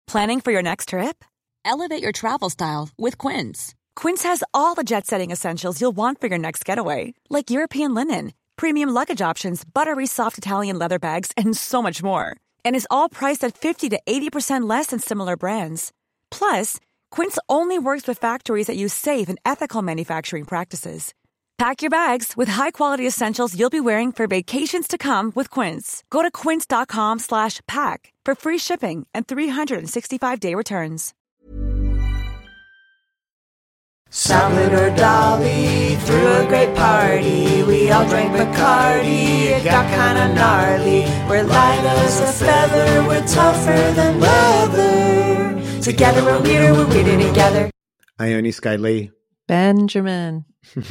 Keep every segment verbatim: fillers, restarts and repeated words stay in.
Planning for your next trip? Elevate your travel style with Quince. Quince has all the jet-setting essentials you'll want for your next getaway, like European linen, premium luggage options, buttery soft Italian leather bags, and so much more. And is all priced at fifty to eighty percent less than similar brands. Plus, Quince only works with factories that use safe and ethical manufacturing practices. Pack your bags with high-quality essentials you'll be wearing for vacations to come with Quince. Go to quince.com slash pack for free shipping and three sixty-five day returns. Salad or Dolly, threw a great party. We all drank Bacardi, it got kinda gnarly. We're light as a feather, we're tougher than leather. Together we're weirder, we're weirder together. Ione Skye Lee. Benjamin.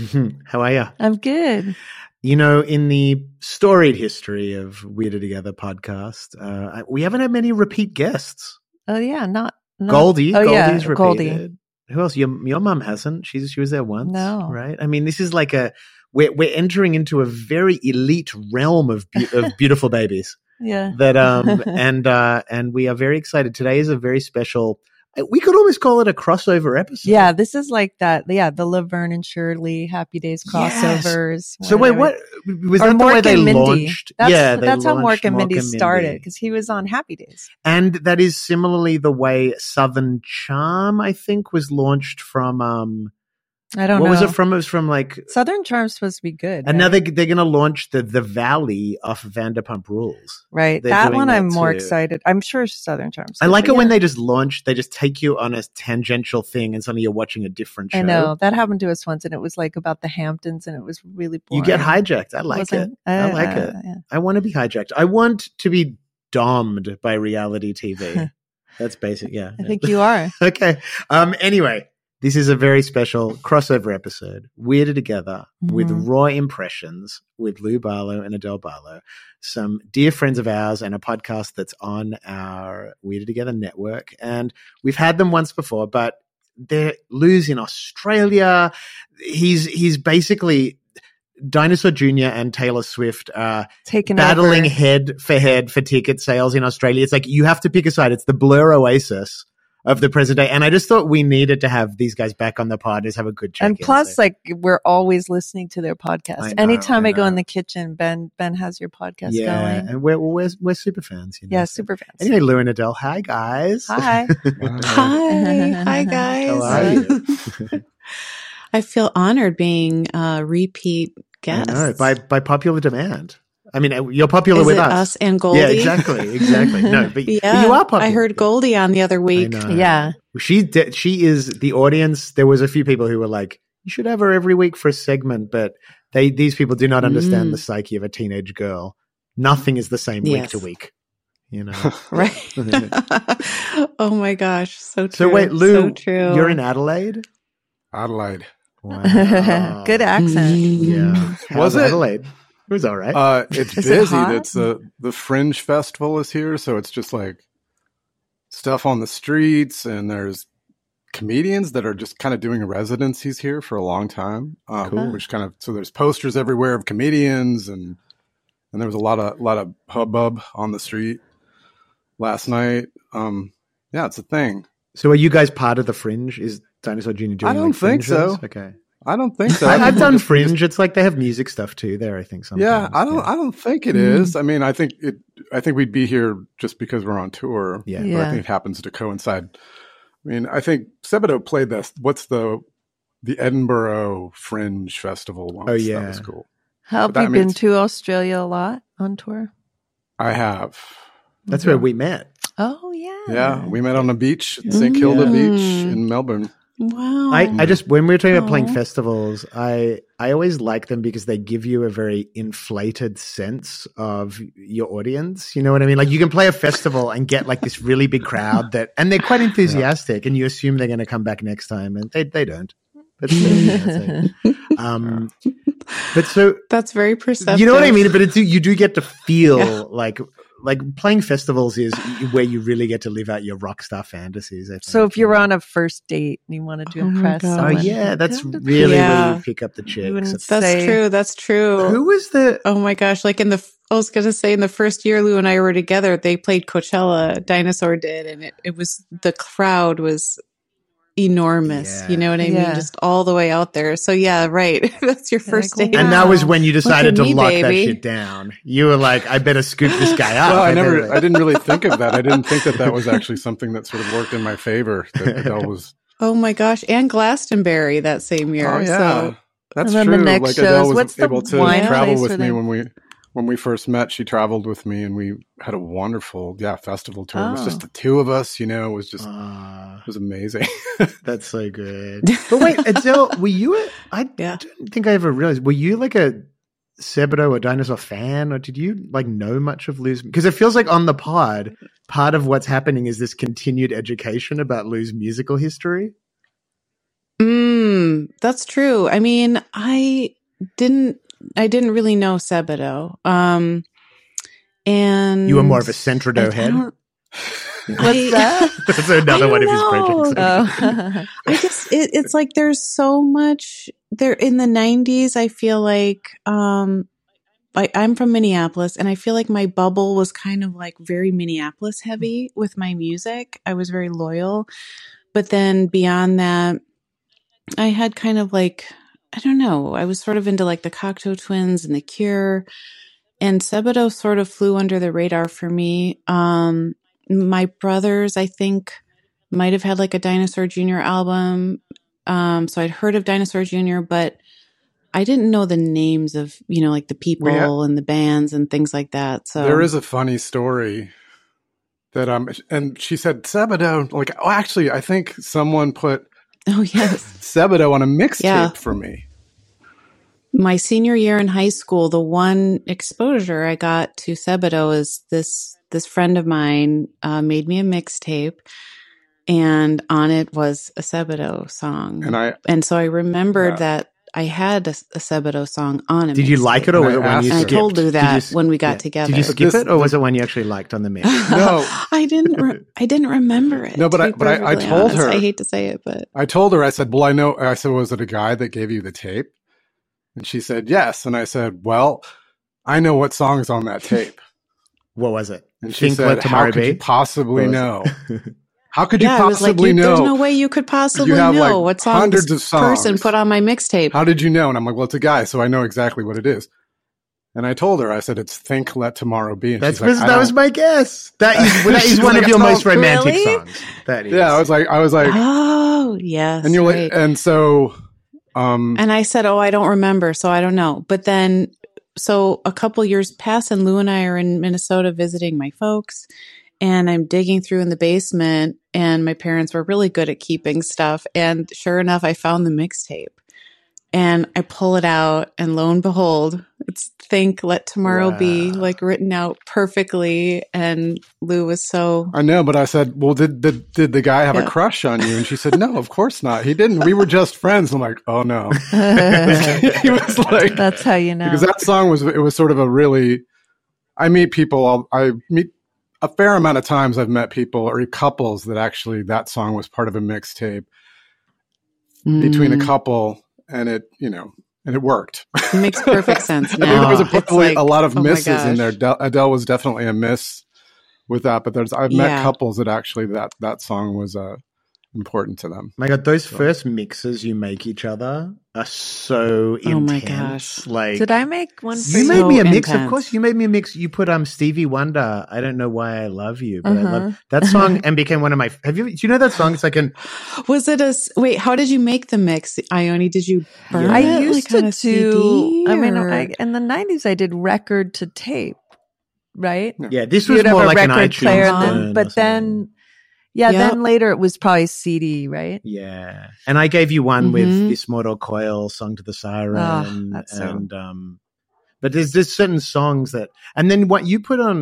How are you? I'm good. You know, in the storied history of Weirder Together podcast, uh, we haven't had many repeat guests. Oh, yeah. Not, not Goldie. Oh, Goldie's yeah, repeated. Goldie. Who else? Your your mum hasn't. She's she was there once. No. Right? I mean, this is like a we're we're entering into a very elite realm of be- of beautiful babies. Yeah. That um and uh and we are very excited. Today is a very special. We could almost call it a crossover episode. Yeah, this is like that. Yeah, the Laverne and Shirley Happy Days crossovers. Yes. So wait, what was that? The Mork way they and Mindy. launched? That's, yeah, they that's how launched Mork and Mindy Mork and started because he was on Happy Days. And that is similarly the way Southern Charm, I think, was launched from. Um, I don't what know. What was it from? It was from like Southern Charm's supposed to be good. And right? now they they're going to launch the the Valley off Vanderpump Rules. Right, They're that doing one that I'm more too. excited. I'm sure Southern Charm's. I good, like but it when yeah. they just launch. They just take you on a tangential thing, and suddenly you're watching a different show. I know that happened to us once, and it was like about the Hamptons, and it was really boring. You get hijacked. I like Wasn't- it. I uh, like uh, it. yeah. I want to be hijacked. I want to be domed by reality T V. That's basic. Yeah. I think you are. Okay. Um. Anyway, this is a very special crossover episode, Weirded Together, Mhm. with raw impressions with Lou Barlow and Adele Barlow, some dear friends of ours, and a podcast that's on our Weirded Together network. And we've had them once before, but they're Lou's in Australia. He's he's basically Dinosaur Junior and Taylor Swift are Taking battling over. head for head for ticket sales in Australia. It's like you have to pick a side. It's the Blur Oasis of the present day. And I just thought we needed to have these guys back on the pod, just have a good check. And plus, like, we're always listening to their podcast. I know, Anytime I I, go in know. the kitchen, Ben Ben has your podcast yeah, going. and we're we're we're super fans. You know, Yeah, so- super fans. Anyway, Lou and Adele, hi guys. Hi. Hi. Hi, guys. How are you? I feel honored being a repeat guest. I know, by by popular demand. I mean, you're popular Is with it us. us and Goldie? Yeah, exactly, exactly. No, but, but Yeah, you are popular. I heard Goldie on the other I week. know. Yeah. She de- she is the audience. There was a few people who were like, "You should have her every week for a segment," but they these people do not understand Mm. the psyche of a teenage girl. Nothing is the same week Yes. to week. You know, Right. Oh my gosh. So true. So wait, Lou, so true. you're in Adelaide. Adelaide. Wow. Good accent. Yeah. How's Was it? Adelaide? It was all right. Uh, it's Is it busy. hot? It's uh, the Fringe Festival is here, so it's just like stuff on the streets, and there's comedians that are just kind of doing residencies here for a long time. Um, Cool. Which kind of so there's posters everywhere of comedians, and and there was a lot of lot of hubbub on the street last night. Um, yeah, it's a thing. So are you guys part of the Fringe? Is Dinosaur Junior doing I don't like, think Fringe so. shows? Okay. I don't think so. I, I think I've we're done just- we just- Fringe. It's like they have music stuff too there, I think. Sometimes. Yeah, I don't. I don't think it is. I mean, I think it. I think we'd be here just because we're on tour. Yeah. but Yeah. I think it happens to coincide. I mean, I think Sebadoh played this. What's the the Edinburgh Fringe Festival once? Oh, yeah. that was cool. Have But you that been means- to Australia a lot on tour? I have. That's where we met. Oh, yeah. Yeah, we met on the beach at Saint Kilda Yeah. Beach in Melbourne. Wow. I, I just when we were talking about playing Aw. festivals, I I always like them because they give you a very inflated sense of your audience. You know what I mean? Like you can play a festival and get like this really big crowd that, and they're quite enthusiastic, and you assume they're going to come back next time, and they they don't. But still, you know, it's like- um, but so That's very perceptive. you know what I mean? But it's you do get to feel Yeah. like like playing festivals is where you really get to live out your rock star fantasies. I think. So if you're on a first date and you wanted to Oh my impress God. oh someone, yeah, that's come to- really Yeah. where you pick up the chicks. wouldn't It's- That's say- true. That's true. Who was the? Oh my gosh. Like in the, I was going to say in the first year Lou and I were together, they played Coachella, Dinosaur did, and it, it was, the crowd was enormous. Yeah. You know what I Yeah. mean? Just all the way out there. So yeah, right. That's your Yeah, first like, date. And that was when you Look decided at to me, lock baby. that shit down. You were like, I better scoop this guy up. Well, I never, better- I didn't really think of that. I didn't think that that was actually something that sort of worked in my favor. That Adele was. Oh my gosh. And Glastonbury that same year. Oh yeah, So that's And then true. the next like shows, Adele was what's the able to wine travel place with where me they- when we when we first met. She traveled with me, and we had a wonderful yeah festival tour. It was Oh. just the two of us. You know, it was just Ah, it was amazing. that's so good. But wait, Adele, were you? A, I Yeah. don't think I ever realized. Were you like a Sebado or Dinosaur fan, or did you like know much of Lou's? Because it feels like on the pod, part of what's happening is this continued education about Lou's musical history. Mm, that's true. I mean, I didn't I didn't really know Sebado. Um and You were more of a Centrado I- I head. don't- What's I- that? That's another I one of his don't projects. Oh. I just it, it's like there's so much there in the nineties. I feel like um I, I'm from Minneapolis, and I feel like my bubble was kind of like very Minneapolis heavy with my music. I was very loyal, but then beyond that, I had kind of like I don't know. I was sort of into like the Cocteau Twins and The Cure, and Sebado sort of flew under the radar for me. Um, my brothers, I think, might have had like a Dinosaur Junior album. Um, so I'd heard of Dinosaur Junior, but I didn't know the names of, you know, like the people We ha- and the bands and things like that. So There is a funny story that um, and she said Sebado. Like, oh, actually, I think someone put oh yes, Sebado on a mixtape Yeah. for me. my senior year in high school, the one exposure I got to Sebado is this this friend of mine uh, made me a mixtape, and on it was a Sebado song. And I and so I remembered Yeah. that I had a, a Sebado song on a Did you mixtape. like it, or was it And I one you asked I her- skipped? told Lou Did that you s- when we got yeah. together. Did you skip This- it, or was it one you actually liked on the mix? No. I didn't. Re- I didn't remember it. No, but to I- be but I- I perfectly told honest. her. I hate to say it, but I told her, I said, well, I know, I said, was it a guy that gave you the tape? And she said, yes. And I said, well, I know what song's on that tape. What was it? And she Think said, Let how Tomorrow could Be? you possibly What was know? it? How could you yeah, I was like, possibly you, know? there's no way you could possibly have, know like, what song hundreds this of person songs. put on my mixtape. How did you know? And I'm like, well, it's a guy, so I know exactly what it is. And I told her, I said, it's Think Let Tomorrow Be. And That's she's like, was, I that was don't- my guess. That is that is She's one like, of your "Oh, most romantic really?" songs. That is. Yeah, I was like, I was like, Oh, yes. and you're right. like, and so, um, And I said, oh, I don't remember, so I don't know. But then, so a couple years pass, and Lou and I are in Minnesota visiting my folks, and I'm digging through in the basement, and my parents were really good at keeping stuff. And sure enough, I found the mixtape, and I pull it out, and lo and behold, it's Think Let Tomorrow Be, Wow. like written out perfectly. And Lou was so I know, but I said, well, did the did the guy have Yeah. a crush on you? And she said, no, of course not. He didn't. We were just friends. I'm like, oh no. He was like, That's how you know. because that song was it was sort of a really. I meet people. I'll, I meet a fair amount of times. I've met people or couples that actually that song was part of a mixtape between a Mm. couple, and it you know and it worked. It makes perfect sense I now. think there was a, It's probably like, a lot of oh my misses in there. gosh. Del- Adele was definitely a miss with that, but there's I've met Yeah. couples that actually that that song was uh, important to them. My God, those first mixes you make each other are so intense. Oh my gosh. Like, Did I make one for you you? made me a So mix, of intense. course. You made me a mix. You put um Stevie Wonder. I don't know why I love you, but I Uh-huh. love that song and became one of my. Have you? Do you know that song? It's like an. Was it a s- wait? How did you make the mix, Ione? Did you burn I it used like on to a C D, do. I mean, or- I, in the nineties, I did record to tape, right? Yeah, this was You'd have more a like an record iTunes. player, burn then, or but something. then, yeah, Yep. then later it was probably C D, right? Yeah, and I gave you one with Mhm. this Mortal Coil, Song to the Siren, Oh, that's so- and um, but there's there's certain songs that, and then what you put on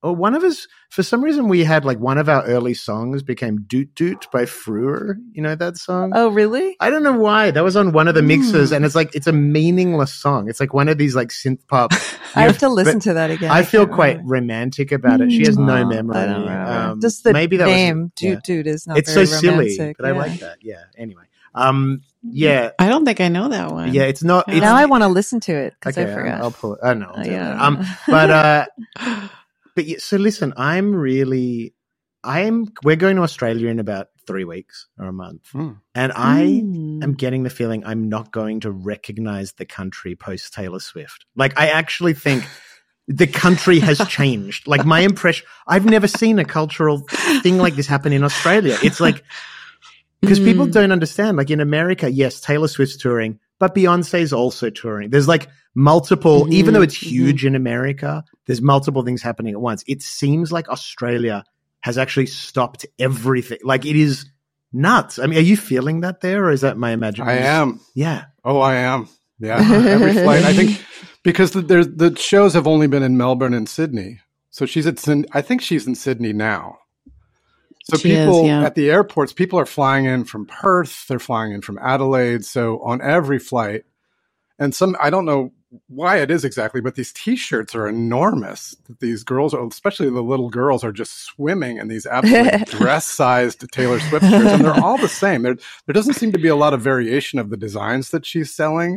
or one of us, for some reason, we had like one of our early songs became Doot Doot by Fruer. You know that song? Oh, really? I don't know why. That was on one of the mixes, mm. and it's like, it's a meaningless song. It's like one of these like synth pop. I have to listen to that again. I, I feel quite remember. romantic about it. She has no oh, memory. I don't remember. Um, Just the maybe that name, was, Doot yeah. Doot, is not it's very so romantic. silly, but yeah. I like that. Yeah. Anyway. Um, yeah. I don't think I know that one. Yeah, it's not. It's, now I want to listen to it because okay, I forgot. I'll pull it. Oh, no. I'll uh, yeah. Um, but, uh, but yeah, so listen, I'm really, I'm, we're going to Australia in about three weeks or a month. Mm. And I mm. am getting the feeling I'm not going to recognize the country post Taylor Swift. Like, I actually think the country has changed. Like, my impression, I've never seen a cultural thing like this happen in Australia. It's like, because mm. people don't understand, like in America, yes, Taylor Swift's touring, but Beyonce's also touring. There's like multiple, mm-hmm. even though it's huge mm-hmm. in America, there's multiple things happening at once. It seems like Australia has actually stopped everything. Like, it is nuts. I mean, are you feeling that there, or is that my imagination? I am. Yeah. Oh, I am. Yeah. Every flight. I think because the, there's, the shows have only been in Melbourne and Sydney. So she's at, I think she's in Sydney now. So she people is, yeah. at the airports, people are flying in from Perth. They're flying in from Adelaide. So on every flight, and some, I don't know why it is exactly, but these T-shirts are enormous. These girls, are, especially the little girls, are just swimming in these absolute dress-sized Taylor Swift shirts, and they're all the same. There, there doesn't seem to be a lot of variation of the designs that she's selling.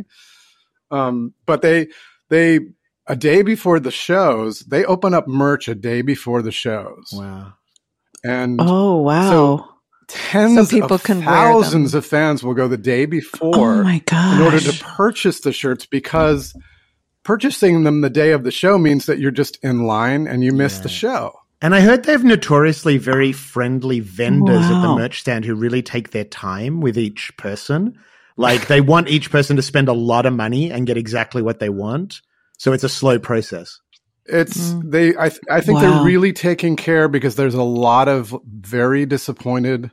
Um, but they, they, a day before the shows, they open up merch a day before the shows. Wow. And oh wow! So tens so people of can thousands of fans will go the day before oh my gosh. in order to purchase the shirts, because purchasing them the day of the show means that you're just in line and you miss yeah. the show. And I heard they have notoriously very friendly vendors wow. at the merch stand who really take their time with each person. Like, they want each person to spend a lot of money and get exactly what they want. So it's a slow process. It's mm. they. I th- I think wow. they're really taking care, because there's a lot of very disappointed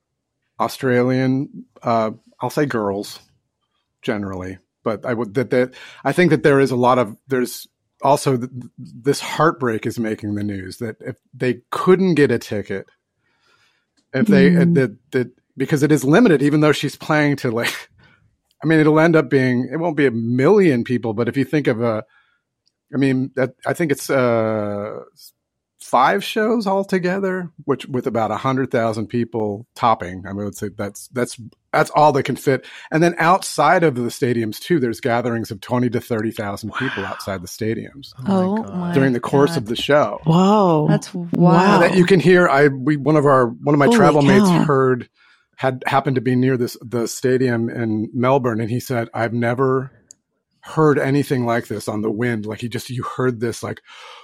Australian. Uh, I'll say girls, generally, but I would that that I think that there is a lot of there's also th- this heartbreak is making the news that if they couldn't get a ticket, if they mm. uh, that that because it is limited, even though she's playing to like, I mean, it'll end up being it won't be a million people, but if you think of a I mean, that, I think it's uh, five shows altogether, which with about a hundred thousand people topping. I mean, I would say that's that's that's all that can fit. And then outside of the stadiums too, there's gatherings of twenty to thirty thousand wow. people outside the stadiums. Oh, oh my during the course God. of the show. Whoa, that's wow. That you can hear. I we one of our one of my Holy travel cow. mates heard had happened to be near this the stadium in Melbourne, and he said, "I've never heard anything like this on the wind." Like, he just, you heard this like,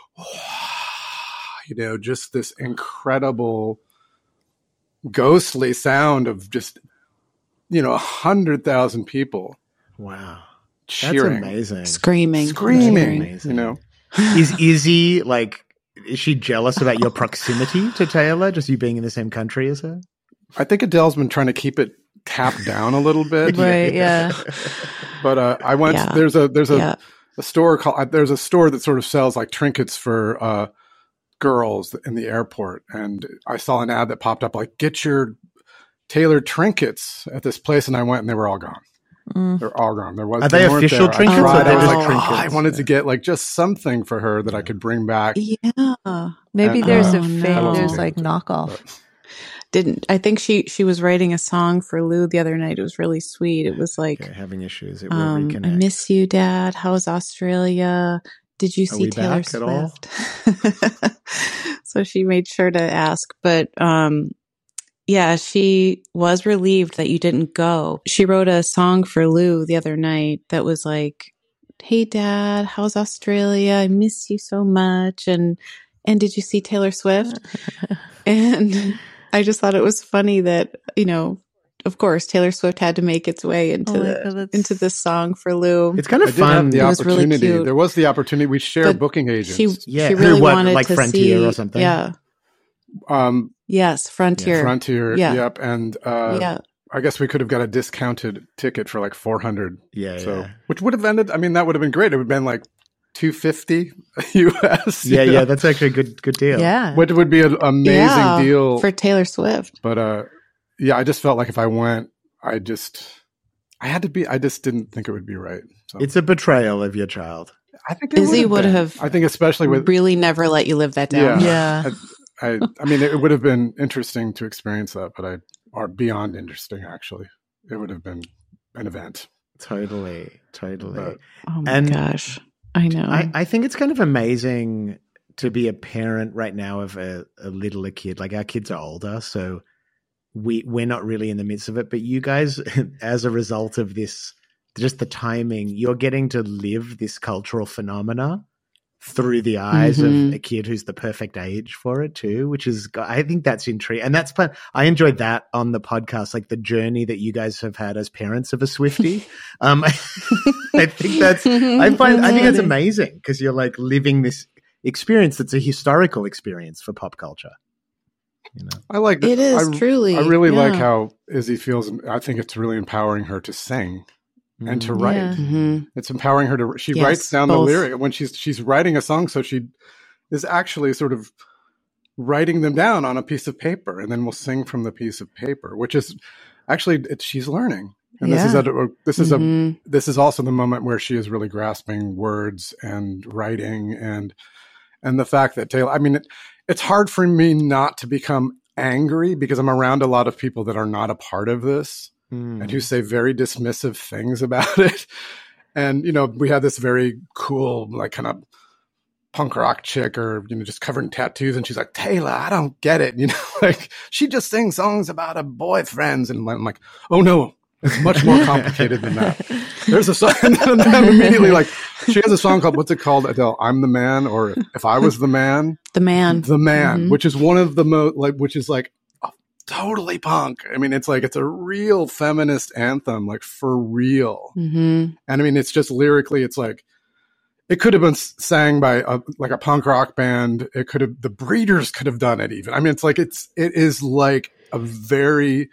you know, just this incredible ghostly sound of just, you know, a hundred thousand people. Wow. Cheering. That's amazing. Screaming. Screaming. Amazing. You know, is Izzy like, is she jealous about your proximity to Taylor, just you being in the same country as her? I think Adele's been trying to keep it tapped down a little bit. Right. Yeah. But uh, I went. Yeah. To, there's a there's a, yeah. a store called. There's a store that sort of sells like trinkets for uh, girls in the airport, and I saw an ad that popped up like, "Get your Taylor trinkets at this place," and I went, and they were all gone. Mm. They're all gone. There was. Are they, they official there. trinkets? I, tried. Or I was like like, trinkets? oh, I wanted to get like just something for her that I could bring back. Yeah. Maybe And, there's uh, a fake. no. There's like knockoff. But, Didn't I think she she was writing a song for Lou the other night. It was really sweet. It was like, okay, having issues. It will um, reconnect. I miss you, Dad. How's Australia? Did you Are see we Taylor back at all? Swift? So she made sure to ask, but um, yeah, she was relieved that you didn't go. She wrote a song for Lou the other night that was like, "Hey, Dad, how's Australia? I miss you so much." And and did you see Taylor Swift? And I just thought it was funny that, you know, of course, Taylor Swift had to make its way into oh the God, into this song for Lou. It's kind of I did fun. have the It was really opportunity. cute. There was the opportunity. We share But booking agents. She Yeah. she Who, really what, wanted like to Frontier see, or something? Yeah. um, Yes, Frontier. Frontier. Yeah. Yep. And uh, Yeah. I guess we could have got a discounted ticket for like four hundred. Yeah, So, yeah. which would have ended. I mean, that would have been great. It would have been like two fifty U S. Yeah, you yeah, know? that's actually a good good deal. Yeah. Which would be an amazing Yeah, deal. for Taylor Swift. But uh, yeah, I just felt like if I went, I just, I had to be, I just didn't think it would be right. So It's a betrayal of your child. I think it Izzy would been. have I think especially with, really never let you live that down. Yeah. Yeah. I, I, I mean, it would have been interesting to experience that, but I, or beyond interesting, actually. It would have been an event. Totally, totally. But- Oh my And gosh. I know. I, I think it's kind of amazing to be a parent right now of a, a littler kid. Like our kids are older, so we we're not really in the midst of it. But you guys, as a result of this, just the timing, you're getting to live this cultural phenomena through the eyes Mhm. of a kid who's the perfect age for it too, which is, I think that's intriguing. And that's fun. I enjoyed that on the podcast, like the journey that you guys have had as parents of a Swiftie. um, I think that's, I find, I think that's amazing because you're like living this experience that's a historical experience for pop culture. You know, I like It is, I, truly. I really like Yeah. how Izzy feels. I think it's really empowering her to sing and to Mm. write. Yeah. Mhm. It's empowering her to. She Yes, writes down both. the lyric when she's she's writing a song, so she is actually sort of writing them down on a piece of paper, and then we'll sing from the piece of paper, which is actually it's, she's learning. And this is Yeah. a this is Mhm. a this is also the moment where she is really grasping words and writing and and the fact that Taylor. I mean, it, it's hard for me not to become angry because I'm around a lot of people that are not a part of this. Mm. And who say very dismissive things about it. And, you know, we had this very cool, like kind of punk rock chick or, you know, just covered in tattoos. And she's like, Taylor, I don't get it. You know, like she just sings songs about her boyfriends. And I'm like, oh no, it's much more complicated than that. There's a song. And then I'm immediately like, she has a song called, what's it called, Adele? I'm the Man, or If I Was the Man. The man. The Man, Mhm. which is one of the most, like, which is like, totally punk. I mean, it's like, it's a real feminist anthem, like for real. Mhm. And I mean, it's just lyrically, it's like, it could have been s- sang by a, like a punk rock band. It could have, the Breeders could have done it even. I mean, it's like, it's, it is like a very,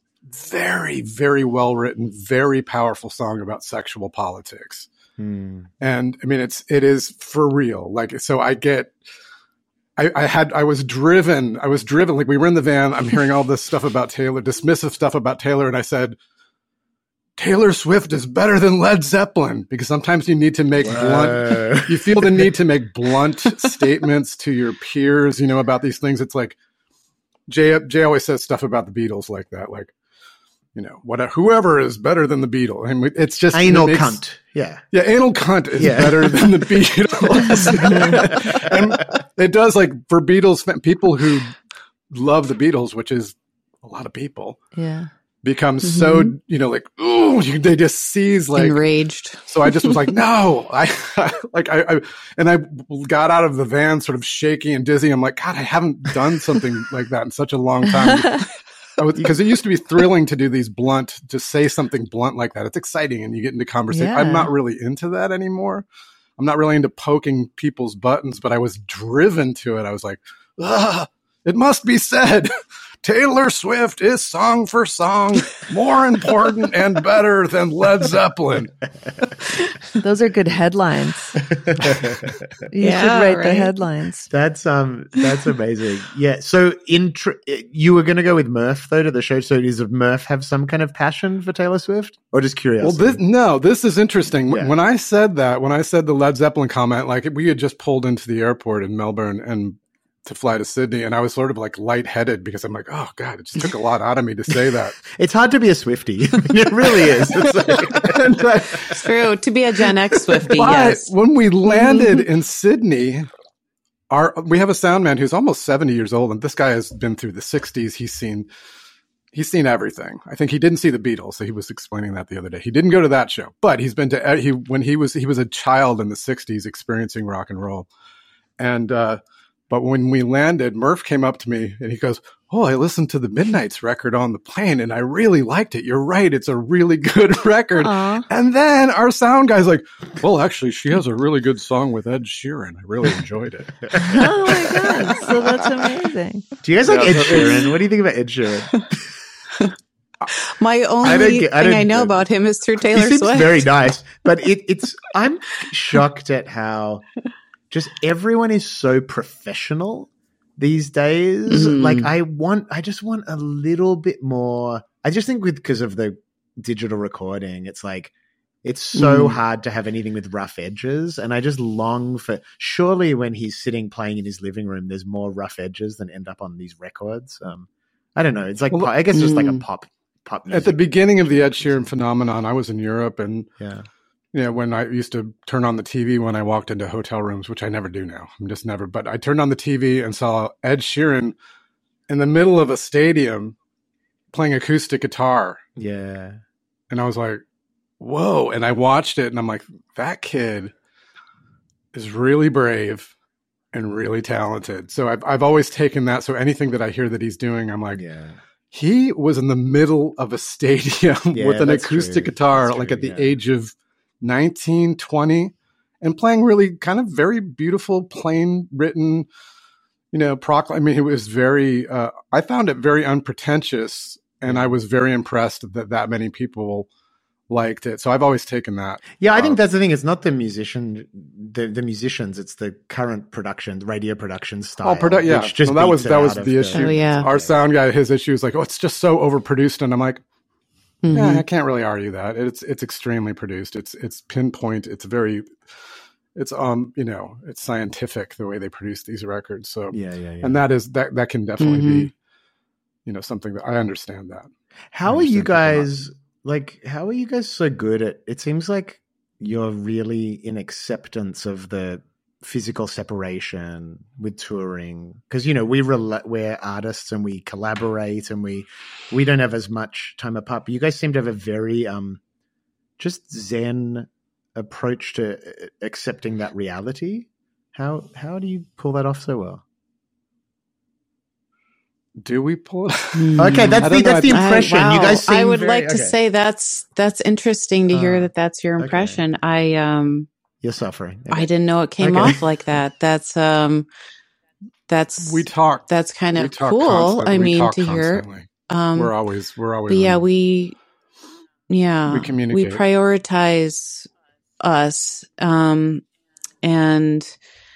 very, very well written, very powerful song about sexual politics. Mm. And I mean, it's, it is for real. Like, so I get, I, I had, I was driven, I was driven, like we were in the van, I'm hearing all this stuff about Taylor, dismissive stuff about Taylor. And I said, Taylor Swift is better than Led Zeppelin, because sometimes you need to make blunt, you feel the need to make blunt statements to your peers, you know, about these things. It's like, Jay, Jay always says stuff about the Beatles like that, like, you know, whatever, whoever is better than the Beatles. I mean, it's just Anal it makes, cunt. Yeah. Yeah, anal cunt is Yeah. better than the Beatles. And it does, like, for Beatles, fan- people who love the Beatles, which is a lot of people, Yeah. become so, you know, like, ooh, you, they just seize, like, Enraged. so I just was like, no, I, like, I, I, and I got out of the van sort of shaky and dizzy. I'm like, God, I haven't done something like that in such a long time. Because it used to be thrilling to do these blunt, to say something blunt like that. It's exciting and you get into conversation. Yeah. I'm not really into that anymore. I'm not really into poking people's buttons, but I was driven to it. I was like, ah, it must be said. Taylor Swift is song for song more important and better than Led Zeppelin. Those are good headlines. You Yeah, should write the right. headlines. That's um that's amazing. Yeah. So in tr- you were going to go with Murph though to the show. So does Murph have some kind of passion for Taylor Swift, or just Well, curiosity? this, no, this is interesting. Yeah. When I said that, when I said the Led Zeppelin comment, like we had just pulled into the airport in Melbourne and to fly to Sydney, and I was sort of like lightheaded because I'm like, oh God, it just took a lot out of me to say that. It's hard to be a Swiftie. It really is. It's like, And I- It's true. To be a Gen X Swiftie, But yes. when we landed in Sydney, our we have a sound man who's almost seventy years old, and this guy has been through the sixties. He's seen he's seen everything. I think he didn't see the Beatles, so he was explaining that the other day. He didn't go to that show, but he's been to he when he was he was a child in the sixties experiencing rock and roll. And uh but when we landed, Murph came up to me and he goes, oh, I listened to the Midnights record on the plane and I really liked it. You're right. It's a really good record. Aw. And then our sound guy's like, well, actually, she has a really good song with Ed Sheeran. I really enjoyed it. Oh my God. So that's amazing. do you guys like Yeah, Ed so it's- Sheeran? What do you think about Ed Sheeran? My only I don't thing get- I I, don't- know about him is through Taylor he seems Swift. very nice, but it, it's I'm shocked at how just everyone is so professional these days. Mhm. Like I want, I just want a little bit more. I just think with because of the digital recording, it's like it's so Mm. hard to have anything with rough edges, and I just long for. Surely, when he's sitting playing in his living room, there's more rough edges than end up on these records. Um, I don't know. It's like Well, po- I guess just like a mm. pop pop music. At the beginning of the Ed Sheeran phenomenon, I was in Europe, and yeah. you know, when I used to turn on the T V when I walked into hotel rooms, which I never do now. I'm just never. But I turned on the T V and saw Ed Sheeran in the middle of a stadium playing acoustic guitar, Yeah. and I was like, "Whoa!" And I watched it, and I'm like, "That kid is really brave and really talented." So I've I've always taken that. So anything that I hear that he's doing, I'm like, Yeah. he was in the middle of a stadium Yeah, with an that's acoustic true. guitar, That's like true, at the yeah. age of nineteen, twenty, and playing really kind of very beautiful, plain written, you know, procl- I mean, it was very, uh, I found it very unpretentious, and I was very impressed that that many people liked it. So I've always taken that. Yeah, I think Uh, that's the thing. It's not the musician, the, the musicians. It's the current production, radio production style. Oh, produ- yeah. which just Well, that was beats it that was out of the issue. Oh, yeah. Our sound guy, his issue is like, oh, it's just so overproduced, and I'm like, Mhm. yeah, I can't really argue that. It's it's extremely produced. It's it's pinpoint. It's very, it's um you know, it's scientific the way they produce these records. So Yeah, yeah, yeah. and that is that that can definitely Mhm. be, you know, something that I understand that. How I are you understand people not- guys? Like, how are you guys so good at? It seems like you're really in acceptance of the physical separation with touring, because you know we rela- we're artists and we collaborate and we we don't have as much time apart. But you guys seem to have a very um just zen approach to uh, accepting that reality. How how do you pull that off so well? Do we pull it? Okay, that's I the don't know. that's the I- impression. wow. You guys seem I would very- like to okay. say that's that's interesting to hear Uh, that that's your okay. impression. I um you're suffering. I didn't know it came Okay. off like that. That's um that's We talk. that's kind we of talk cool. constantly. I We mean talk to hear. constantly. Um we're always we're always. but yeah, on- we yeah We we communicate. prioritize us. Um and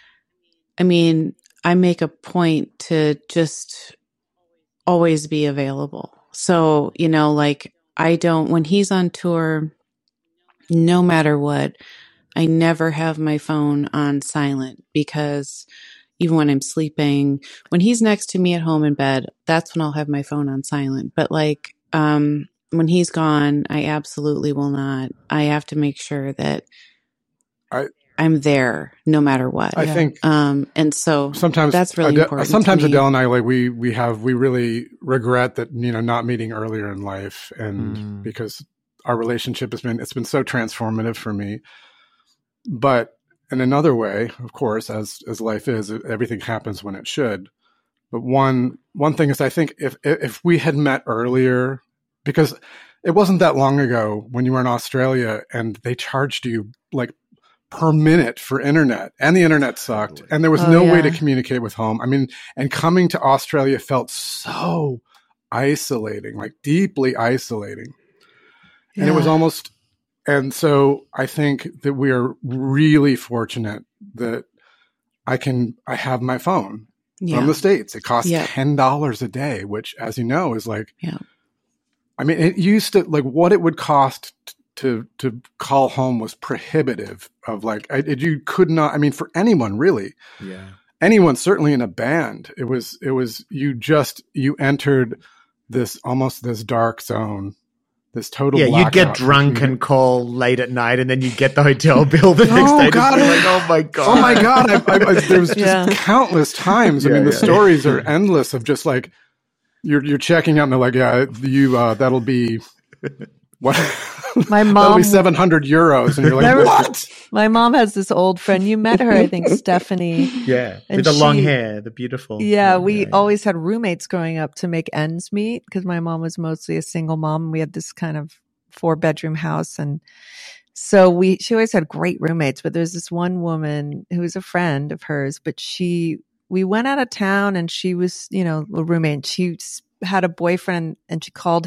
I mean, I make a point to just always be available. So, you know, like I don't, when he's on tour, no matter what, I never have my phone on silent, because even when I'm sleeping, when he's next to me at home in bed, that's when I'll have my phone on silent. But like, um, when he's gone, I absolutely will not. I have to make sure that I- I'm there no matter what. I Yeah. think Um, and so sometimes that's really Adele, important to sometimes me. Adele and I, like we we have we really regret that, you know, not meeting earlier in life, and Mm. because our relationship has been it's been so transformative for me. But in another way, of course, as as life is, everything happens when it should. But one one thing is, I think if if we had met earlier, because it wasn't that long ago when you were in Australia and they charged you like per minute for internet, and the internet sucked, and there was Oh, no way to yeah. communicate with home. I mean, and coming to Australia felt so isolating, like deeply isolating. And it was Yeah. almost, and so I think that we are really fortunate that I can, I have my phone Yeah. from the States. It costs Yeah. ten dollars a day, which, as you know, is like, Yeah. I mean, it used to, like, what it would cost t- to to call home was prohibitive. Of like, I, it, you could not. I mean, for anyone really, Yeah. anyone, certainly in a band, it was it was you just you entered this almost this dark zone, this total. Yeah, you'd get blackout drunk between- and call late at night, and then you get the hotel bill the next Oh, day. God. Just like, oh my god! Oh my god! I, I, I, there was just Yeah. countless times. I Yeah, mean, the yeah. stories are endless of just like you're you're checking out and they're like, yeah, you uh, that'll be what. My That'll mom, be seven hundred euros. And you're like, Never- what? my mom has this old friend. You met her, I think, Stephanie. Yeah, And with the long she- hair, the beautiful. Yeah, we yeah. always had roommates growing up to make ends meet, because my mom was mostly a single mom. We had this kind of four bedroom house, and so we she always had great roommates. But there's this one woman who was a friend of hers, but she we went out of town, and she was, you know, a roommate. And she s- had a boyfriend, and she called him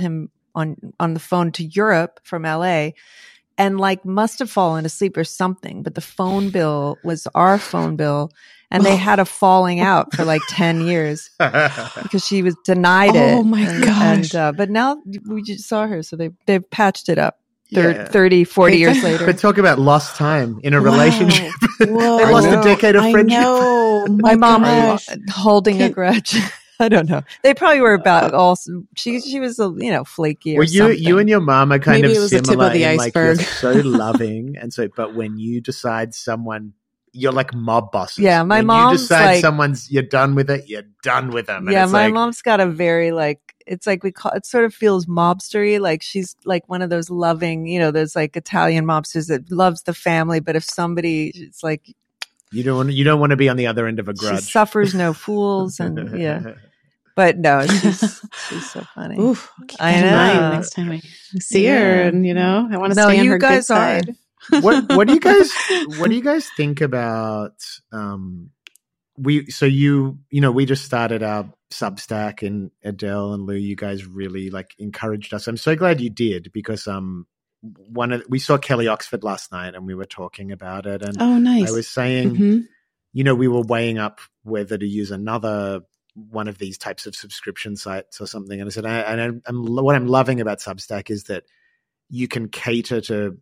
on on the phone to Europe from L A, and like must have fallen asleep or something. But the phone bill was our phone bill, and they had a falling out for like ten years because she was denied it. Oh my and, gosh! And, uh, but now we just saw her, so they they've patched it up. Thir- Yeah. thirty, forty years later. But talk about lost time in a Wow. relationship. Whoa. They lost a decade of I friendship. know. My, My mom gosh. was holding Can't- a grudge. I don't know. They probably were about also. She she was a you know flaky or Well, you something. you and your mom are kind Maybe of it was the tip similar of the in like you're iceberg. so loving, and so but when you decide someone, you're like mob bosses. Yeah, my when mom's you decide like- someone's you're done with it, you're done with them. And yeah, it's my like, mom's got a very like it's like we call it sort of feels mobstery. Like she's like one of those loving, you know, those like Italian mobsters that loves the family, but if somebody, it's like you don't want you don't want to be on the other end of a she grudge. suffers no fools, and yeah. But no, she's she's so funny. Oof, I'll keep I that in know. mind next time I see Yeah. her, and you know, I want to No, stay on you her guys good are. side. what what do you guys what do you guys think about um we so you you know we just started our Substack, and Adele and Lou, you guys really like encouraged us. I'm so glad you did, because um one of we saw Kelly Oxford last night and we were talking about it, and Oh, nice. I was saying Mhm. you know we were weighing up whether to use another one of these types of subscription sites or something, and I said I, and I'm, I'm what I'm loving about Substack is that you can cater to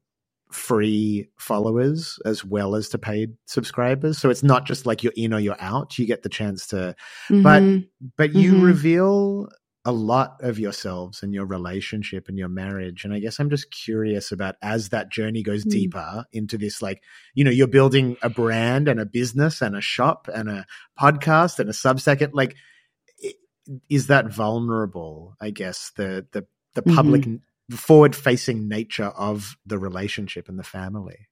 free followers as well as to paid subscribers. So it's not just like you're in or you're out. You get the chance to, but, Mhm. but you Mhm. reveal a lot of yourselves and your relationship and your marriage. And I guess I'm just curious about, as that journey goes Mm. deeper into this, like, you know, you're building a brand and a business and a shop and a podcast and a Substack. Like, i- is that vulnerable? I guess the, the, the Mhm. public forward facing nature of the relationship and the family.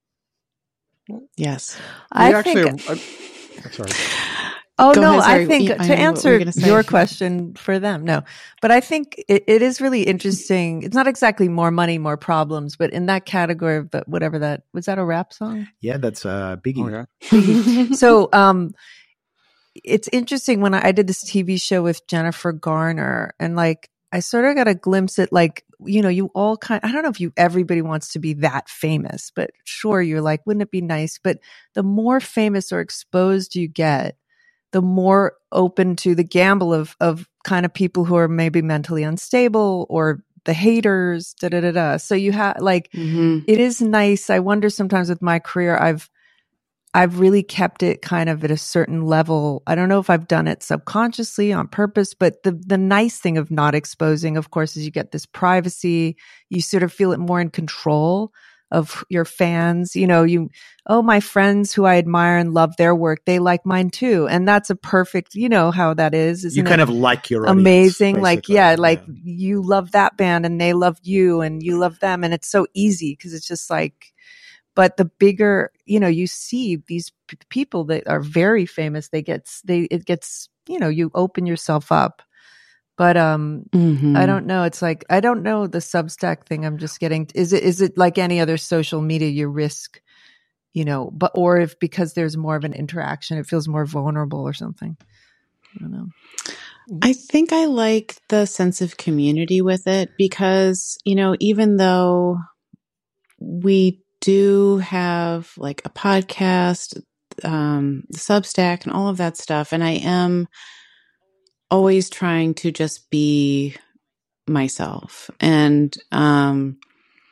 Yes. I We actually, think. uh, I'm sorry. Oh Go no, ahead, sorry. I think I know to what you answer were gonna say. your question for them, no. But I think it, it is really interesting. It's not exactly more money, more problems, but in that category of the, whatever that was, that a rap song? Yeah, that's uh, Biggie. Oh, yeah. So um it's interesting when I, I did this T V show with Jennifer Garner, and like I sort of got a glimpse at like, you know, you all kind I don't know if you everybody wants to be that famous, but sure, you're like, wouldn't it be nice? But the more famous or exposed you get, the more open to the gamble of of kind of people who are maybe mentally unstable or the haters, da da da da. So you have like Mhm. it is nice. I wonder sometimes with my career, I've I've really kept it kind of at a certain level. I don't know if I've done it subconsciously on purpose, but the the nice thing of not exposing, of course, is you get this privacy. You sort of feel it more in control of your fans. You know, you, oh, my friends who I admire and love their work, they like mine too. And that's a perfect, you know how that is. Isn't You kind it of like your audience, amazing? Like, basically. yeah, like you love that band and they love you and you love them. And it's so easy because it's just like, but the bigger, you know, you see these p- people that are very famous, they get, they, it gets, you know, you open yourself up. But um, Mhm. I don't know. It's like, I don't know the Substack thing. I'm just getting, is it, is it like any other social media, you risk, you know, but, or if because there's more of an interaction, it feels more vulnerable or something. I don't know. I think I like the sense of community with it because, you know, even though we do have like a podcast, um, the Substack and all of that stuff, and I am always trying to just be myself. And um,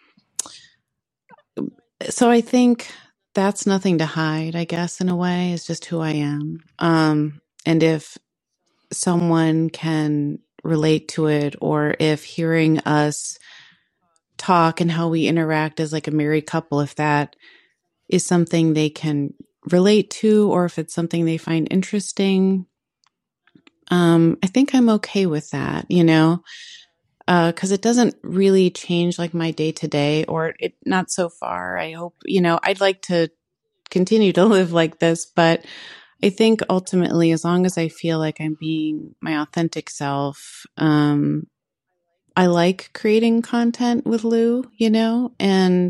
so I think that's nothing to hide, I guess, in a way, is just who I am. Um, and if someone can relate to it, or if hearing us talk and how we interact as like a married couple, if that is something they can relate to, or if it's something they find interesting, um, I think I'm okay with that, you know, uh, cause it doesn't really change like my day to day, or it not so far. I hope, you know, I'd like to continue to live like this, but I think ultimately, as long as I feel like I'm being my authentic self, um, I like creating content with Lou, you know, and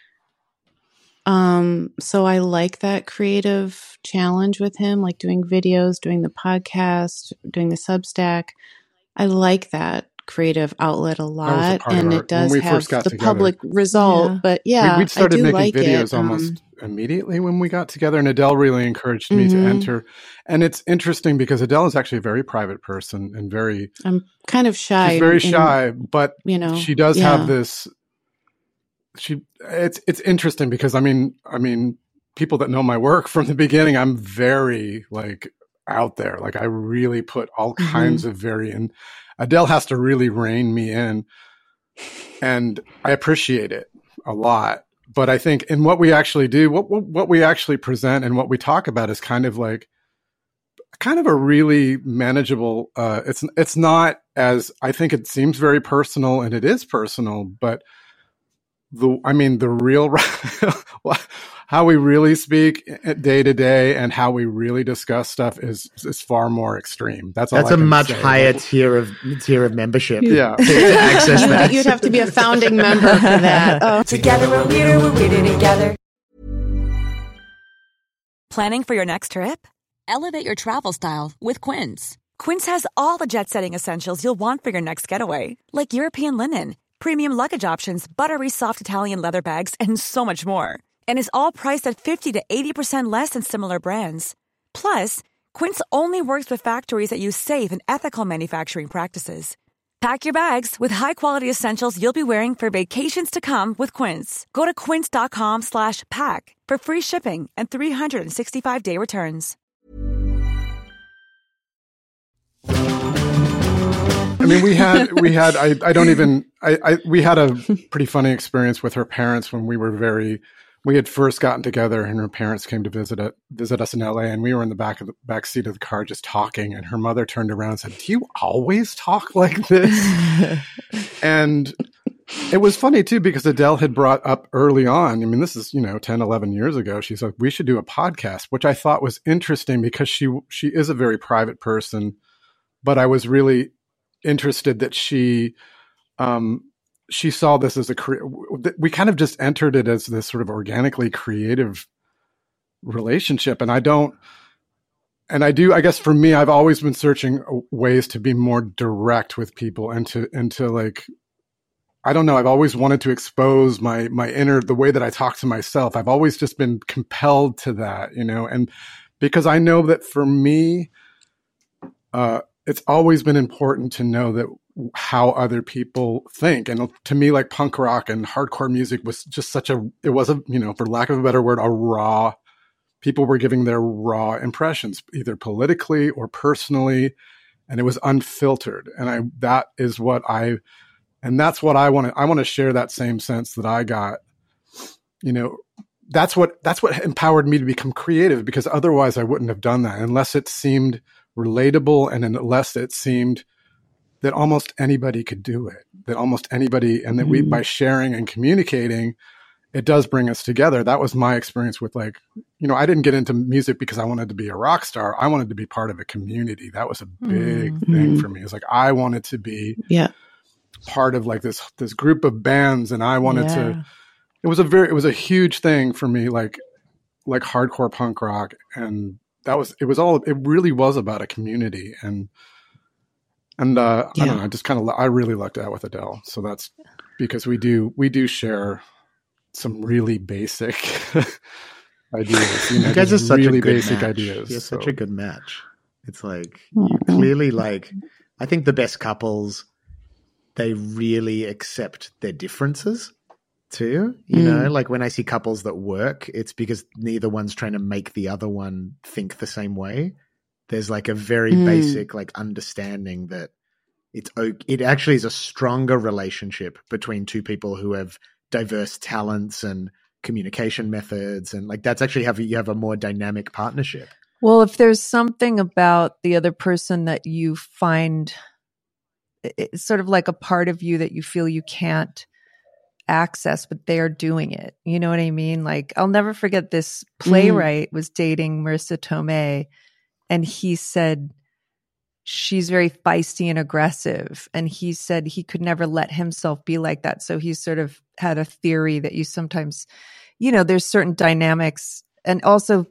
um, so I like that creative challenge with him, like doing videos, doing the podcast, doing the Substack. I like that creative outlet a That was a lot, part of and our- it does when we have first got the together. public result. Yeah. But yeah, we, we started I do making like videos it. Um, almost immediately when we got together, and Adele really encouraged me to Mhm. enter. And it's interesting because Adele is actually a very private person and very I'm kind of shy. she's very in- shy, but you know, she does yeah. have this. She it's it's interesting because I mean I mean people that know my work from the beginning, I'm very like out there. Like I really put all Mhm. kinds of very in. Adele has to really rein me in, and I appreciate it a lot. But I think in what we actually do, what what, what we actually present and what we talk about is kind of like kind of a really manageable. Uh, it's it's not as I think it seems very personal, and it is personal, but the I mean the real how we really speak day to day and how we really discuss stuff is is far more extreme. That's all That's I a can much say. higher tier of tier of membership. Yeah. To access You'd, that. you'd have to be a founding member for that. Oh. Together we're weirder, we're weirder together. Planning for your next trip? Elevate your travel style with Quince. Quince has all the jet-setting essentials you'll want for your next getaway, like European linen, premium luggage options, buttery soft Italian leather bags, and so much more. And is all priced at fifty to eighty percent less than similar brands. Plus, Quince only works with factories that use safe and ethical manufacturing practices. Pack your bags with high-quality essentials you'll be wearing for vacations to come with Quince. Go to quince.com slash pack for free shipping and three sixty-five day returns. I mean, we had, we had, I, I don't even, I, I, we had a pretty funny experience with her parents when we were very, we had first gotten together and her parents came to visit it, visit us in L A, and we were in the back of the back seat of the car just talking, and her mother turned around and said, "Do you always talk like this?" And it was funny too, because Adele had brought up early on, I mean, this is, you know, ten, eleven years ago. She's like, we should do a podcast, which I thought was interesting because she, she is a very private person, but I was really interested that she, um, she saw this as a cre- we kind of just entered it as this sort of organically creative relationship. And I don't, and I do, I guess for me, I've always been searching ways to be more direct with people and to, and to like, I don't know. I've always wanted to expose my, my inner, the way that I talk to myself. I've always just been compelled to that, you know, and because I know that for me, uh, it's always been important to know that how other people think. And to me, like punk rock and hardcore music was just such a, it was a, you know, for lack of a better word, a raw, people were giving their raw impressions, either politically or personally, and it was unfiltered. And I, that is what I, and that's what I want to, I want to share that same sense that I got, you know, that's what, that's what empowered me to become creative, because otherwise I wouldn't have done that unless it seemed relatable and unless it seemed that almost anybody could do it, that almost anybody, and that we, by sharing and communicating, it does bring us together. That was my experience with, like, you know, I didn't get into music because I wanted to be a rock star. I wanted to be part of a community. That was a big Mm-hmm. thing for me. It's like, I wanted to be Yeah. part of like this, this group of bands. And I wanted Yeah. to, it was a very, it was a huge thing for me, like, like hardcore punk rock. And that was, it was all, it really was about a community. And, and, uh, I don't Yeah. know, I just kind of, I really lucked out with Adele. So that's because we do, we do share some really basic ideas. You, know, You guys are just such really a good basic match. ideas. You're so. such a good match. It's like you clearly like. I think the best couples, they really accept their differences too. You Mm. know, like when I see couples that work, it's because neither one's trying to make the other one think the same way. There's like a very Mm. basic like understanding that it's o- it actually is a stronger relationship between two people who have diverse talents and communication methods, and like that's actually how you have a more dynamic partnership. Well, if there's something about the other person that you find it's sort of like a part of you that you feel you can't access, but they're doing it. You know what I mean? Like, I'll never forget this playwright was dating Marissa Tomei, and he said she's very feisty and aggressive. And he said he could never let himself be like that. So he sort of had a theory that you sometimes, you know, there's certain dynamics. And also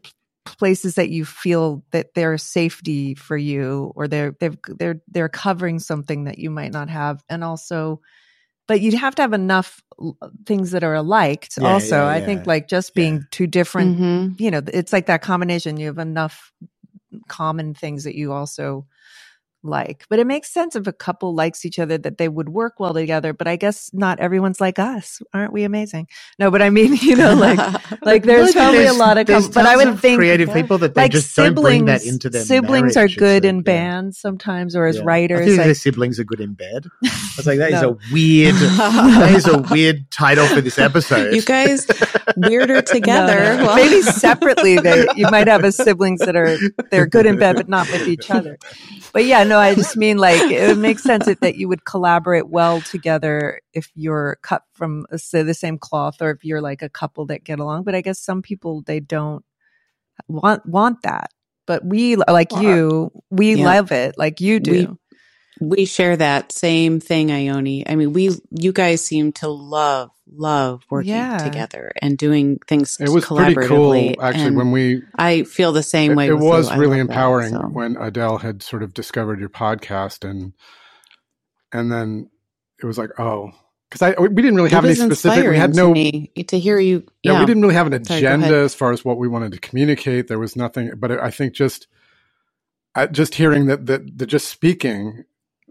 places that you feel that they're safety for you, or they're they're they're they're covering something that you might not have, and also, but you'd have to have enough things that are alike. To Yeah, also, yeah, I yeah. think like just being Yeah. two different, Mm-hmm. you know, it's like that combination. You have enough common things that you also like. But it makes sense if a couple likes each other that they would work well together. But I guess not everyone's like us. Aren't we amazing? No, but I mean, you know, like like there's No, but probably there's- a lot of there's com- but I tons would of think creative people that they like just don't bring that siblings- into their siblings marriage. are good It's in like, yeah. bands sometimes, or as Yeah. I writers. think their Like, siblings are good in bed. I was like, that is No. a weird, that is a weird title for this episode. You guys weirder together. No, no. Well- Maybe separately, they you might have a siblings that are they're good in bed, but not with each other. But yeah, no, I just mean like it makes sense that, that you would collaborate well together if you're cut from say the same cloth, or if you're like a couple that get along. But I guess some people they don't want want that. But we like you, we Yeah. love it like you do. We share that same thing, Ione. I mean, we, you guys seem to love, love working Yeah. together and doing things It was pretty cool, collaboratively. actually, And when we. I feel the same It, way. it with was Lou. I really love that, empowering so. when Adele had sort of discovered your podcast, and and then it was like, oh, because I we didn't really It have any was specific. We had inspiring no. to me to hear you. Yeah, Yeah, we didn't really have an Sorry, go agenda ahead. as far as what we wanted to communicate. There was nothing, but I think just, I, just hearing that, that, that just speaking,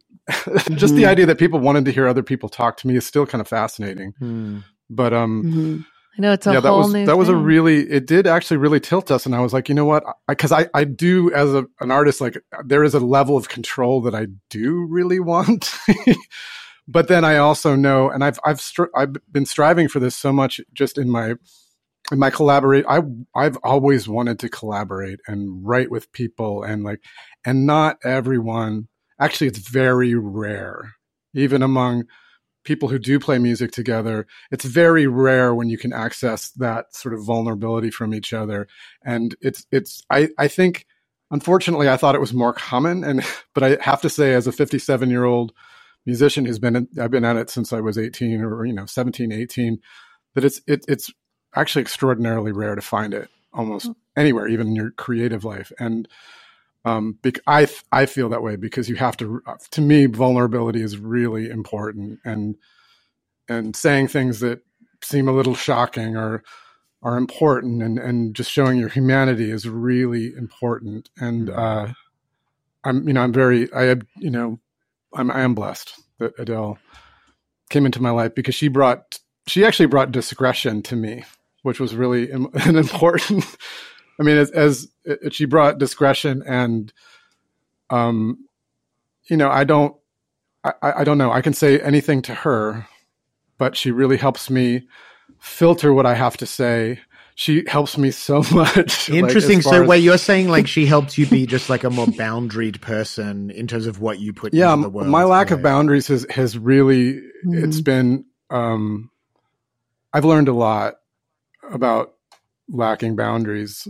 just the Mhm. idea that people wanted to hear other people talk to me is still kind of fascinating. Hmm. But um, Mhm. I know it's a yeah, that whole was new that was a thing. really, it did actually really tilt us, and I was like, you know what? Because I, I I do as a, an artist, like there is a level of control that I do really want. But then I also know, and I've I've stri- I've been striving for this so much, just in my in my collaborate. I I've always wanted to collaborate and write with people, and like, and not everyone. Actually, it's very rare, even among people who do play music together. It's very rare when you can access that sort of vulnerability from each other, and it's it's. I I think, unfortunately, I thought it was more common, and but I have to say, as a fifty-seven year old musician who's been, I've been at it since I was eighteen, or, you know, seventeen, eighteen, that it's, it, it's actually extraordinarily rare to find it almost anywhere, even in your creative life. And, um, bec- I, I feel that way because you have to, to me, vulnerability is really important, and, and saying things that seem a little shocking or are important, and, and just showing your humanity is really important. And, uh, I'm, you know, I'm very, I, you know, I'm, I am blessed that Adele came into my life, because she brought, she actually brought discretion to me, which was really im- an important, I mean, as, as it, she brought discretion, and, um, you know, I don't, I, I don't know, I can say anything to her, but she really helps me filter what I have to say. She helps me so much. Interesting. Like, as so, far as- wait, you're saying like she helped you be just like a more boundaried person in terms of what you put yeah, into the world. my lack of Right. boundaries has, has really, Mhm. it's been, um, I've learned a lot about lacking boundaries.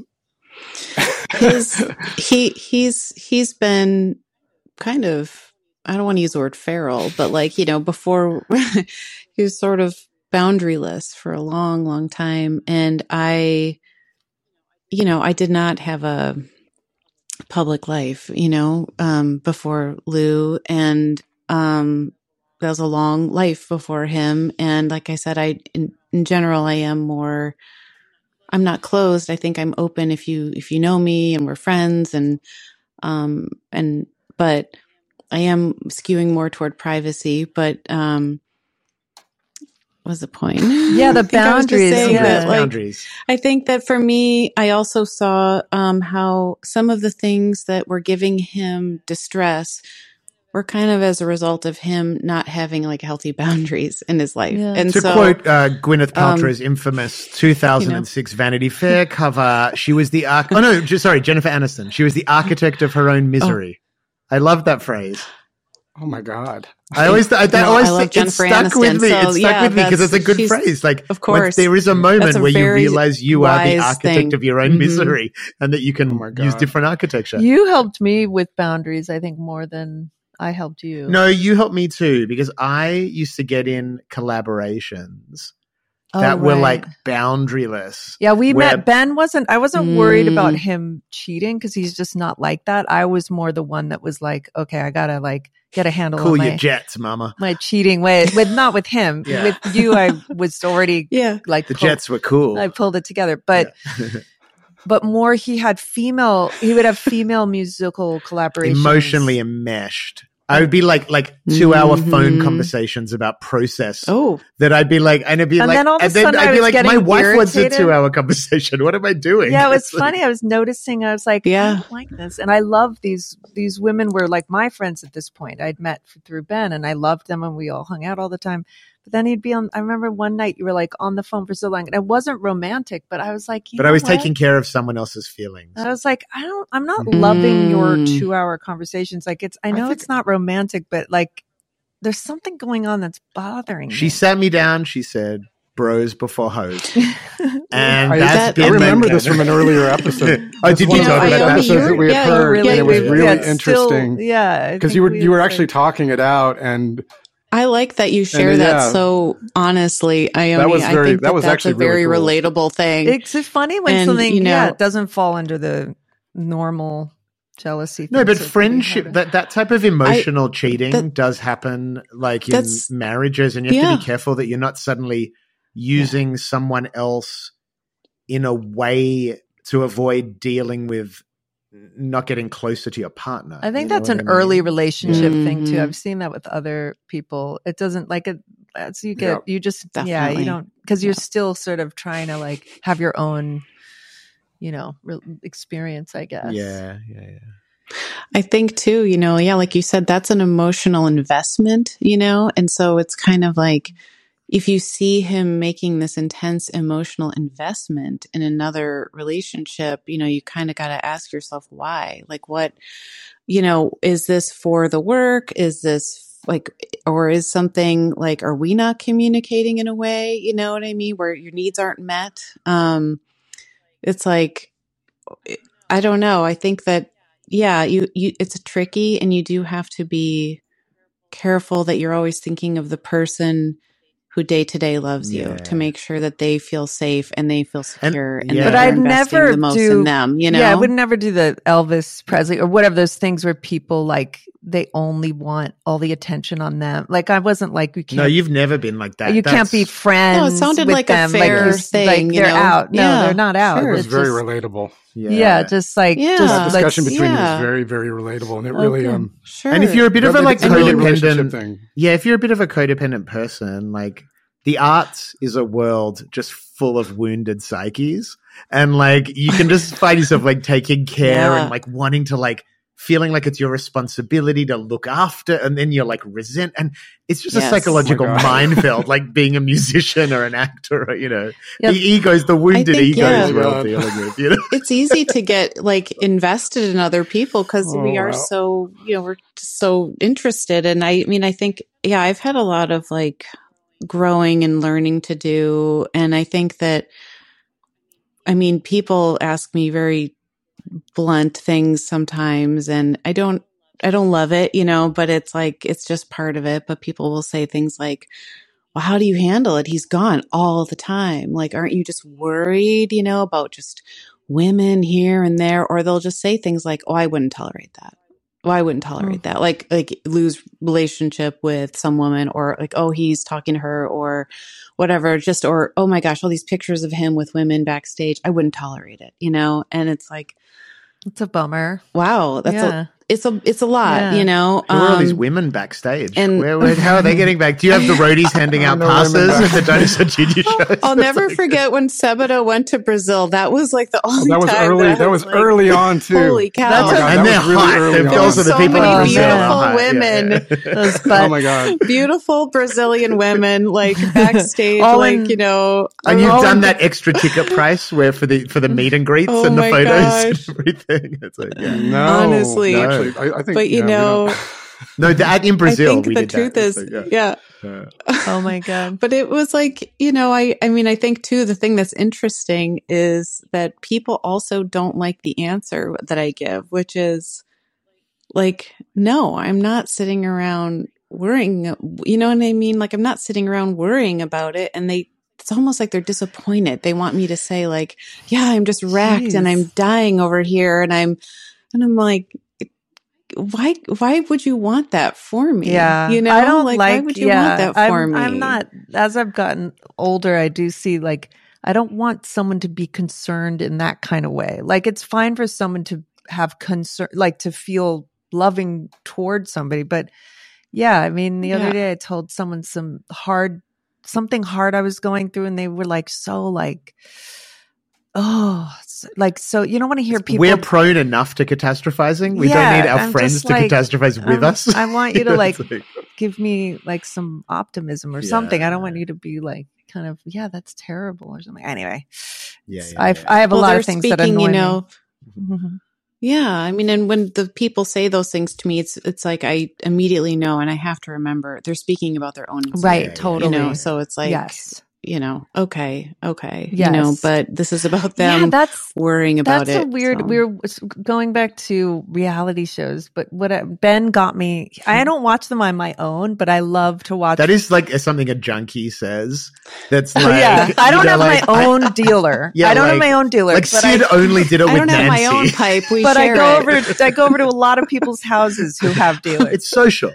His, he he's he's been kind of, I don't want to use the word feral, but like, you know, before he was sort of boundaryless for a long, long time. And I, you know, I did not have a public life, you know, um, before Lou, and um, that was a long life before him. And like I said, I, in, in general, I am more, I'm not closed. I think I'm open if you, if you know me and we're friends, and, um, and, but I am skewing more toward privacy, but, um, what was the point? Yeah, the I think I was just boundaries, saying yeah. that, like, Boundaries. I think that for me, I also saw um, how some of the things that were giving him distress were kind of as a result of him not having like healthy boundaries in his life. Yeah. And To so, quote uh, Gwyneth um, Paltrow's infamous two thousand six Vanity Fair cover, she was the arch- oh no, just, sorry, Jennifer Aniston. She was the architect of her own misery. I love that phrase. Oh my God. I always, I, that No, always, I love it Jennifer stuck with Aniston, me. so, it stuck yeah, with me because it's a that's- good she's- phrase. Like, of when course. there is a That's moment a where you very realize you are the wise architect thing. of your own Mhm. misery, and that you can Oh my use God. different architecture. You helped me with boundaries, I think, more than I helped you. No, you helped me too, because I used to get in collaborations that Oh, were right. like boundaryless. Yeah, we where- met. Ben wasn't, I wasn't worried about Mm. him cheating because he's just not like that. I was more the one that was like, okay, I gotta like get a handle Cool on your my, jets, mama. my cheating way. With not with him. Yeah. With you, I was already Yeah. like The pull- jets were cool. I pulled it together. But Yeah. but more he had female he would have female musical collaborations. Emotionally enmeshed. I would be like like two hour phone Mhm. conversation about process Oh, that I'd be like, and it'd be And like, then all of a and then sudden I I'd be was like, getting my wife wants a irritated. two hour conversation. What am I doing? Yeah, it was It's like- funny. I was noticing. I was like, Yeah. I don't like this, and I love these. These women were like my friends at this point. I'd met through Ben, and I loved them, and we all hung out all the time. But then he'd be on. I remember one night you were like on the phone for so long, and it wasn't romantic, but I was like, you But know I was what? taking care of someone else's feelings. I was like, I don't. I'm not loving your Mm. two hour conversations. Like it's. I I know think- it's not romantic, but like there's something going on that's bothering She me. sat me down. She said, "Bros before hoes," and I, that's that- been I remember the- this from an earlier episode. Oh, This did is you one talk of the about that? episodes that we had Yeah, you heard, really- and it was we- really yeah, it's still- interesting yeah, I because think you were we you were like- actually talking it out, and I like that you share And, that yeah. so honestly, Ione. That was I very- think that that, was that's actually a very really cool. relatable thing. It's just funny when And, something you know- yeah it doesn't fall under the normal jealousy. No, thing, but so it's pretty friendship, hard. that, that type of emotional cheating that- does happen like in That's- marriages, and you have to yeah. be careful that you're not suddenly using someone else in a way to avoid dealing with not getting closer to your partner. I think You know that's what an I mean? early relationship thing too. Mhm. I've seen that with other people. It doesn't like it as you get Yeah. you just yeah Definitely. you don't because you're Yeah. still sort of trying to like have your own you know re- experience. I guess. Yeah, yeah, yeah. I think too, you know, yeah, like you said, that's an emotional investment, you know, and so it's kind of like if you see him making this intense emotional investment in another relationship, you know, you kind of got to ask yourself why. Like, what, you know, is this for the work? Is this like, or is something like, are we not communicating in a way, you know what I mean, where your needs aren't met? Um, it's like, I don't know. I think that, yeah, you, you, it's tricky, and you do have to be careful that you're always thinking of the person who day to day loves you Yeah. to make sure that they feel safe and they feel secure and, yeah. that But you're I'd investing never the most do- in them, you know? Yeah, I would never do the Elvis Presley or whatever those things where people like they only want all the attention on them. Like I wasn't like we can't. No, you've never been like that. you can't be That's- friends. No, it sounded with like a them. fair you're s- thing, Like you they're know? out. No, Yeah, they're not out. sure. it was It's very just- relatable. Yeah, just like Yeah. just That let's- discussion between you yeah. was very, very relatable, and it really Okay. um. Sure. And if you're a bit of a I like think it's a really relationship codependent, thing. yeah, if you're a bit of a codependent person, like the arts is a world just full of wounded psyches, and like you can just find yourself like taking care Yeah. and like wanting to like feeling like it's your responsibility to look after, and then you're like resent, and it's just a Yes. psychological Oh my God. minefield, like being a musician or an actor, or, you know, Yep. the egos, the wounded think, egos yeah. we're all God. dealing with, you know. it's easy to get like invested in other people because we Oh, are wow. so, you know, we're just so interested. And I mean, I think, yeah, I've had a lot of like growing and learning to do. And I think that, I mean, people ask me very blunt things sometimes, and I don't, I don't love it, you know, but it's like, it's just part of it. But people will say things like, well, how do you handle it? He's gone all the time. Like, aren't you just worried, you know, about just women here and there? Or they'll just say things like, oh, I wouldn't tolerate that. Oh, I wouldn't tolerate that. Like, like lose relationship with some woman, or like, oh, he's talking to her, or whatever. Just, or, oh my gosh, all these pictures of him with women backstage. I wouldn't tolerate it, you know? And it's like, It's a bummer. wow, that's Yeah. a, it's a, it's a lot, Yeah. you know? Who are all these Um, women backstage? and- where, where, how are they getting back? Do you have the roadies handing out No women passes at back- the Dinosaur Junior shows? I'll It's never like- forget when Sebeda went to Brazil. That was like the only That was time early. That, I That was like, early on too. Holy cow! That's Oh my God, and that they're was really hot. early They're- on. Those are the So people many in Brazil. beautiful are hot. Yeah, women. yeah. Those Oh but my God. Beautiful Brazilian women, like backstage, All like in- you know. And you've all done in- that extra ticket price where for the for the meet and greets Oh and the my photos gosh. and everything. It's like, yeah. No, Honestly. actually, I, I think. But you yeah, we know, don't- No, that in Brazil I think we the did truth that. is, It's like, yeah. yeah. oh my god. But it was like, you know, I, I mean, I think too, the thing that's interesting is that people also don't like the answer that I give, which is like, no, I'm not sitting around worrying, you know what I mean? Like, I'm not sitting around worrying about it. And they, it's almost like they're disappointed. They want me to say like, yeah, I'm just wrecked Jeez. and I'm dying over here. And I'm, and I'm like, why, why would you want that for me? Yeah. You know, I don't like, like, why would you yeah, want that for I'm, me? I'm not, as I've gotten older, I do see like, I don't want someone to be concerned in that kind of way. Like it's fine for someone to have concern, like to feel loving towards somebody. But yeah, I mean, the Yeah. other day I told someone some hard, something hard I was going through, and they were like, so like, oh, so- like, so you don't want to hear people. We're prone enough to catastrophizing. We Yeah, don't need our I'm friends just to like, catastrophize with um, us. I want you to It's like give me like some optimism or Yeah. something. I don't want you to be like kind of, yeah, that's terrible or something. Anyway, Yeah, yeah, I've, yeah. I have a Well, lot they're of things that speaking, annoy you know, me. Mhm. yeah. I mean, and when the people say those things to me, it's, it's like, I immediately know, and I have to remember they're speaking about their own experience. Right, yeah, totally. You know, so it's like, yes. you know, okay, okay, Yes. you know, but this is about Yeah, them that's worrying about that's it. a weird. so. We were going back to reality shows, but what I, Ben got me. I don't watch them on my own, but I love to watch. That is like something a junkie says. That's Oh, like, yeah, I don't you know, have like, my I- own dealer. Yeah, I don't have like- my own dealer. Like but Sid I, only did it I with don't have Nancy. my own pipe. We but I share go it. over. I go over to a lot of people's houses who have dealers. It's social.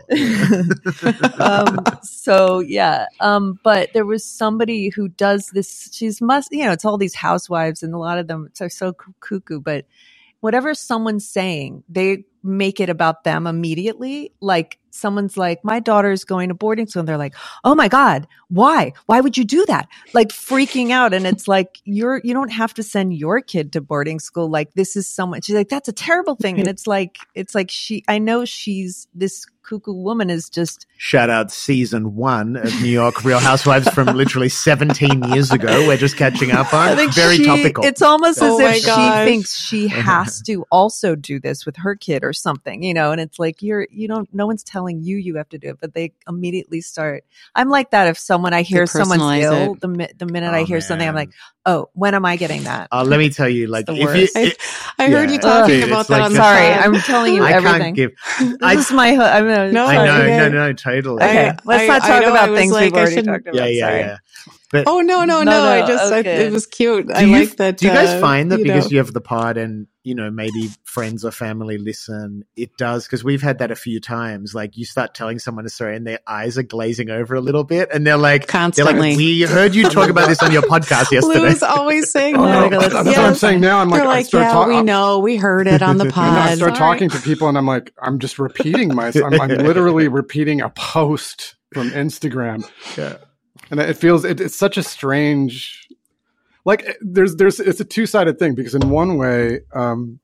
um, so yeah. Um, but there was somebody who does this. She's must, you know, it's all these housewives, and a lot of them are so cuckoo. But whatever someone's saying, they make it about them immediately. Like someone's like, my daughter's going to boarding school, and they're like, oh my God, why? Why would you do that? Like freaking out. And it's like, you're, you don't have to send your kid to boarding school. Like this is someone, she's like, that's a terrible thing. And it's like, it's like she, I know she's this cuckoo woman is just. Shout out season one of New York Real Housewives from literally seventeen years ago. We're just catching up on. I think Very she, topical. It's almost Oh as my if she gosh. thinks she has to also do this with her kid or something, you know, and it's like, you're, you don't, no one's telling you you have to do it, but they immediately start. I'm like that. If someone, I hear someone's personalize ill, it. the, mi- the minute Oh, I hear something, I'm man. like, oh, when am I getting that? Uh, let me tell you, like, It's the if you, worst. I, it- I heard yeah. you talking Dude, about it's that like on the- the Sorry, pod. I'm telling you I everything. can't give. This I, is my, I'm gonna, No, I sorry. know, okay. no, no, totally. Okay, I- let's I- not I talk know, I about was things like, we've I already shouldn't- talked about. Yeah, yeah, Sorry. yeah. But Oh no, no, No, no! no, I just, I, okay. it was cute. I do you, like that. do you guys uh, find that you because know. you have the pod and, you know, maybe friends or family listen, it does? Because we've had that a few times. Like you start telling someone a story and their eyes are glazing over a little bit, and they're like, Constantly. they're like, we heard you talk about this on your podcast yesterday. Lou's always saying Oh, that. no, that's that's so what I'm saying now. I'm like, They're I like, start yeah, talking. we know, we heard it on the pod. And then I start Sorry. talking to people, and I'm like, I'm just repeating myself. I'm, I'm literally repeating a post from Instagram, Yeah. and it feels it, it's such a strange. Like there's there's it's a two sided thing because in one way, um,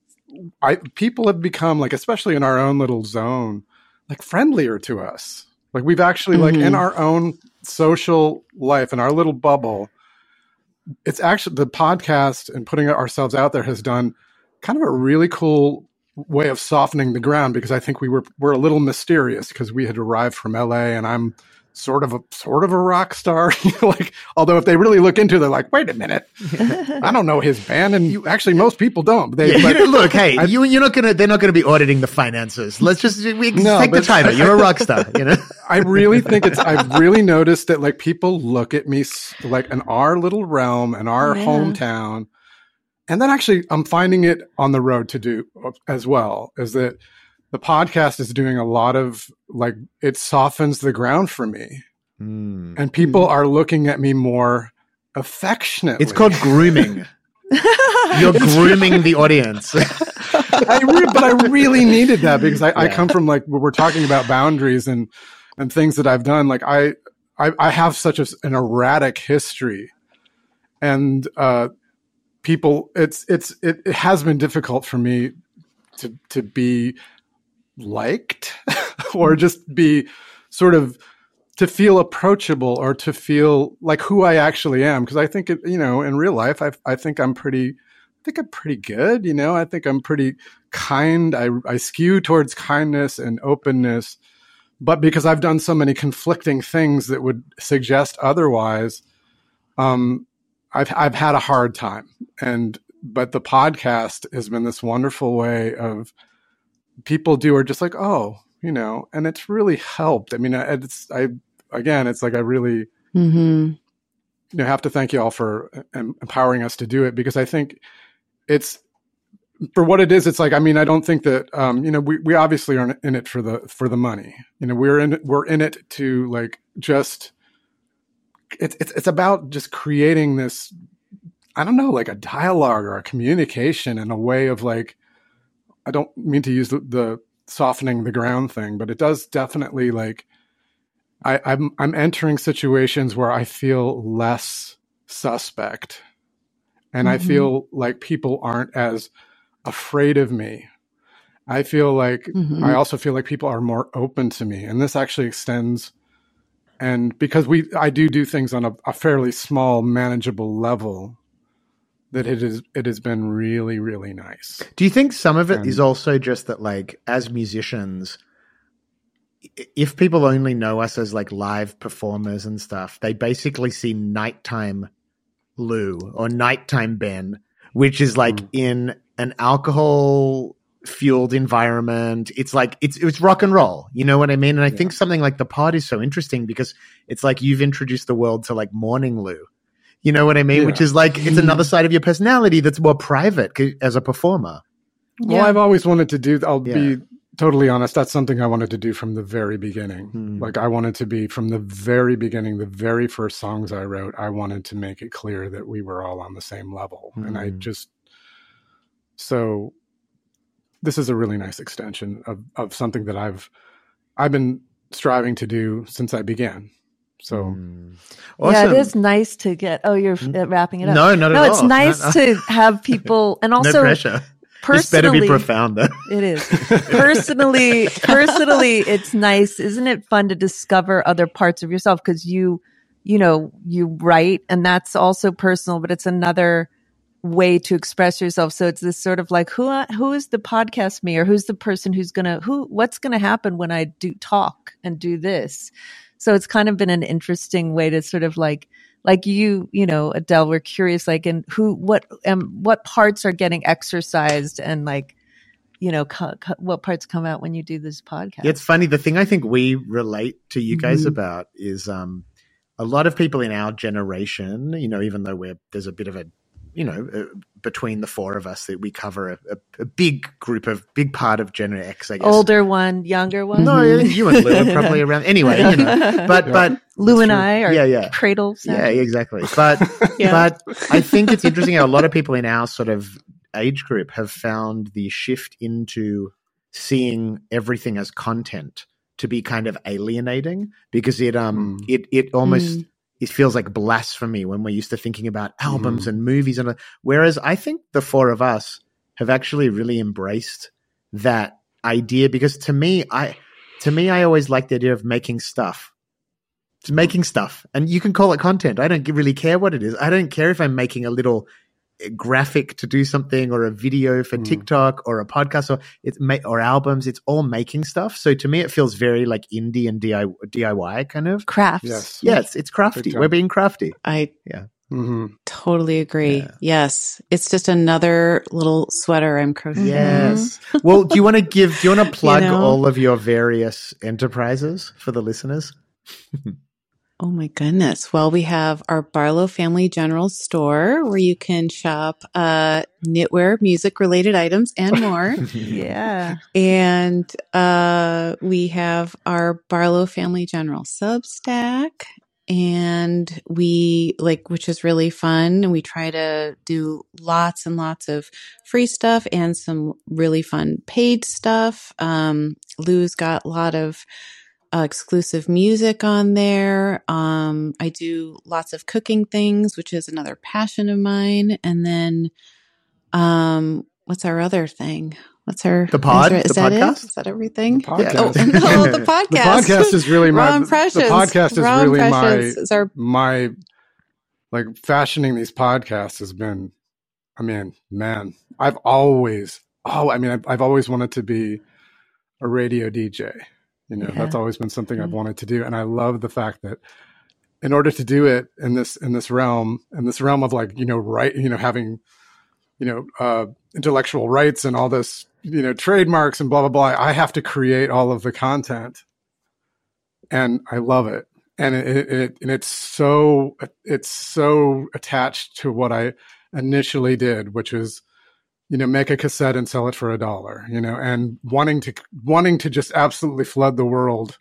I people have become like, especially in our own little zone, like friendlier to us. Like we've actually like in Mhm. our own social life in our little bubble. It's actually the podcast and putting ourselves out there has done kind of a really cool way of softening the ground because I think we were we're a little mysterious because we had arrived from L A and I'm sort of a sort of a rock star. Like, although if they really look into it, they're like, wait a minute, I don't know his band, and you, actually most people don't. They, Yeah, you but- know, look, hey, I- you, you're not gonna. They're not gonna be auditing the finances. Let's just we No, take the but- title. You're a rock star, you know. I really think it's. I've really noticed that like people look at me s- like in our little realm and our Yeah. hometown, and then actually I'm finding it on the road to do as well. Is that the podcast is doing a lot of like it softens the ground for me, Mm. and people are looking at me more affectionately. It's called grooming. You're grooming the audience. I re- but I really needed that because I, I Yeah. come from like when we're talking about boundaries and and things that I've done. Like I I, I have such a, an erratic history, and uh, people, it's it's it, it has been difficult for me to to be liked or just be sort of to feel approachable or to feel like who I actually am. Because I think it, you know, in real life, I I think I'm pretty. I think I'm pretty good, you know. I think I'm pretty kind. I, I skew towards kindness and openness, but because I've done so many conflicting things that would suggest otherwise, um, I've I've had a hard time. And but the podcast has been this wonderful way of people do are just like, oh, you know, and it's really helped. I mean, it's I again, it's like I really. Mm-hmm. you know, have to thank you all for um, empowering us to do it, because I think it's, for what it is, it's like, I mean, I don't think that, um, you know, we, we obviously are in it for the, for the money. You know, we're in it, we're in it to like, just, it's, it's, it's about just creating this, I don't know, like a dialogue or a communication in a way of like, I don't mean to use the, the softening the ground thing, but it does definitely like, I, I'm, I'm entering situations where I feel less suspect, and mm-hmm. I feel like people aren't as afraid of me. I feel like, mm-hmm. I also feel like people are more open to me, and this actually extends. And because we, I do do things on a, a fairly small, manageable level, that it is, it has been really, really nice. Do you think some of it and, is also just that, like, as musicians, if people only know us as like live performers and stuff, they basically see nighttime Lou or nighttime Ben, which is like mm. in an alcohol fueled environment. It's like, it's, it's rock and roll. You know what I mean? And I yeah. think something like The Pod is so interesting because it's like you've introduced the world to like Morning Lou. You know what I mean? Yeah. Which is like, it's another side of your personality that's more private as a performer. Well, yeah. I've always wanted to do, I'll yeah. be totally honest, that's something I wanted to do from the very beginning. Hmm. Like I wanted to be from the very beginning, the very first songs I wrote, I wanted to make it clear that we were all on the same level. Hmm. And I just, so this is a really nice extension of, of something that I've, I've been striving to do since I began. So mm. awesome. Yeah, it is nice to get, oh, you're mm. wrapping it up. No, not at no, all. No, it's nice no, no. to have people, and also no pressure. Personally, this better be profound, though. It is. Personally, personally, it's nice. Isn't it fun to discover other parts of yourself? Because you, you know, you write, and that's also personal, but it's another way to express yourself. So it's this sort of like, who, who is the podcast me, or who's the person who's gonna, who, what's gonna happen when I do talk and do this? So it's kind of been an interesting way to sort of like. Like you, you know, Adele, we're curious, like, and who, what, um, what parts are getting exercised, and like, you know, co- co- what parts come out when you do this podcast? Yeah, it's funny. The thing I think we relate to you guys mm-hmm. about is um, a lot of people in our generation, you know, even though we're, there's a bit of a, you know, uh, between the four of us that we cover a, a, a big group of, big part of Gen X, I guess. Older one, younger one. No, you and Lou are probably around. Anyway, you know, but, yeah. but. Lou and I are yeah, yeah. cradle. Yeah, exactly. But, yeah. but I think it's interesting how a lot of people in our sort of age group have found the shift into seeing everything as content to be kind of alienating, because it, um, mm. it, it almost, mm. it feels like blasphemy when we're used to thinking about albums mm. and movies. And whereas I think the four of us have actually really embraced that idea, because to me, I, to me, I always like the idea of making stuff. It's making stuff, and you can call it content. I don't really care what it is. I don't care if I'm making a little graphic to do something, or a video for mm. TikTok, or a podcast, or it's ma- or albums. It's all making stuff. So to me, it feels very like indie and D I Y kind of crafts. Yes, yeah, it's, it's crafty. We're being crafty. I yeah, mm-hmm. totally agree. Yeah. Yes, it's just another little sweater I'm crocheting. Yes. Well, do you want to give? Do you want to plug you know? all of your various enterprises for the listeners? Oh my goodness. Well, we have our Barlow Family General Store, where you can shop uh, knitwear, music related items, and more. Yeah. And uh, we have our Barlow Family General Substack, and we like, which is really fun. And we try to do lots and lots of free stuff and some really fun paid stuff. Um, Lou's got a lot of Uh, exclusive music on there. Um, I do lots of cooking things, which is another passion of mine. And then, um, what's our other thing? What's our the pod? Is the that podcast? it? Is that everything? The podcast. Oh, no, the podcast. The podcast is really my. Raw impressions. The podcast is Raw really my. Is our, my, like fashioning these podcasts has been. I mean, man, I've always. Oh, I mean, I've, I've always wanted to be a radio D J. You know, yeah. that's always been something I've wanted to do. And I love the fact that in order to do it in this, in this realm, in this realm of like, you know, right, you know, having, you know, uh, intellectual rights and all this, you know, trademarks and blah, blah, blah, I have to create all of the content, and I love it. and it, it and it's so it's so attached to what I initially did, which is, you know, make a cassette and sell it for a dollar, you know, and wanting to wanting to just absolutely flood the world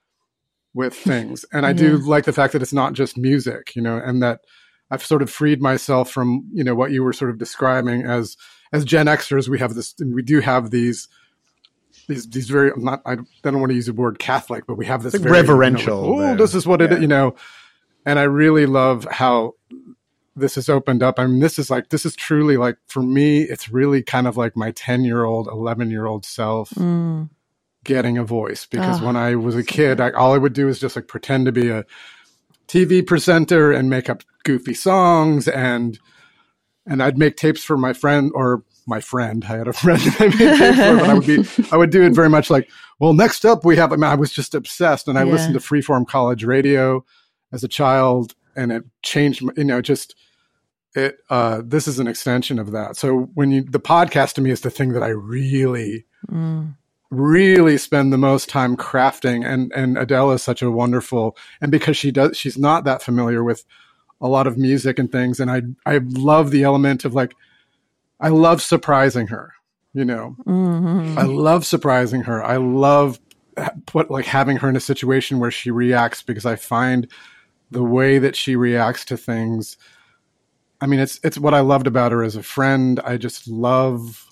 with things. And I yeah. do like the fact that it's not just music, you know, and that I've sort of freed myself from, you know, what you were sort of describing as as Gen Xers. We have this, we do have these. These, these very, not, I don't want to use the word Catholic, but we have this like very, reverential. You know, like, oh, this is what yeah. it is, you know. And I really love how this has opened up. I mean, this is like, this is truly like, for me, it's really kind of like my ten year old, eleven year old self mm. getting a voice. Because oh, when I was a kid, I, all I would do is just like pretend to be a T V presenter and make up goofy songs. And, and I'd make tapes for my friend or my friend. I had a friend that I made tapes for, but I would be, I would do it very much like, well, next up we have, I mean, I was just obsessed, and I yeah. listened to Freeform College Radio as a child, and it changed, you know, just it, uh, this is an extension of that. So when you, the podcast to me is the thing that I really, mm. really spend the most time crafting. And, and Adele is such a wonderful, and because she does, she's not that familiar with a lot of music and things. And I, I love the element of like, I love surprising her, you know, mm-hmm. I love surprising her. I love put like having her in a situation where she reacts, because I find the way that she reacts to things. I mean, it's, it's what I loved about her as a friend. I just love,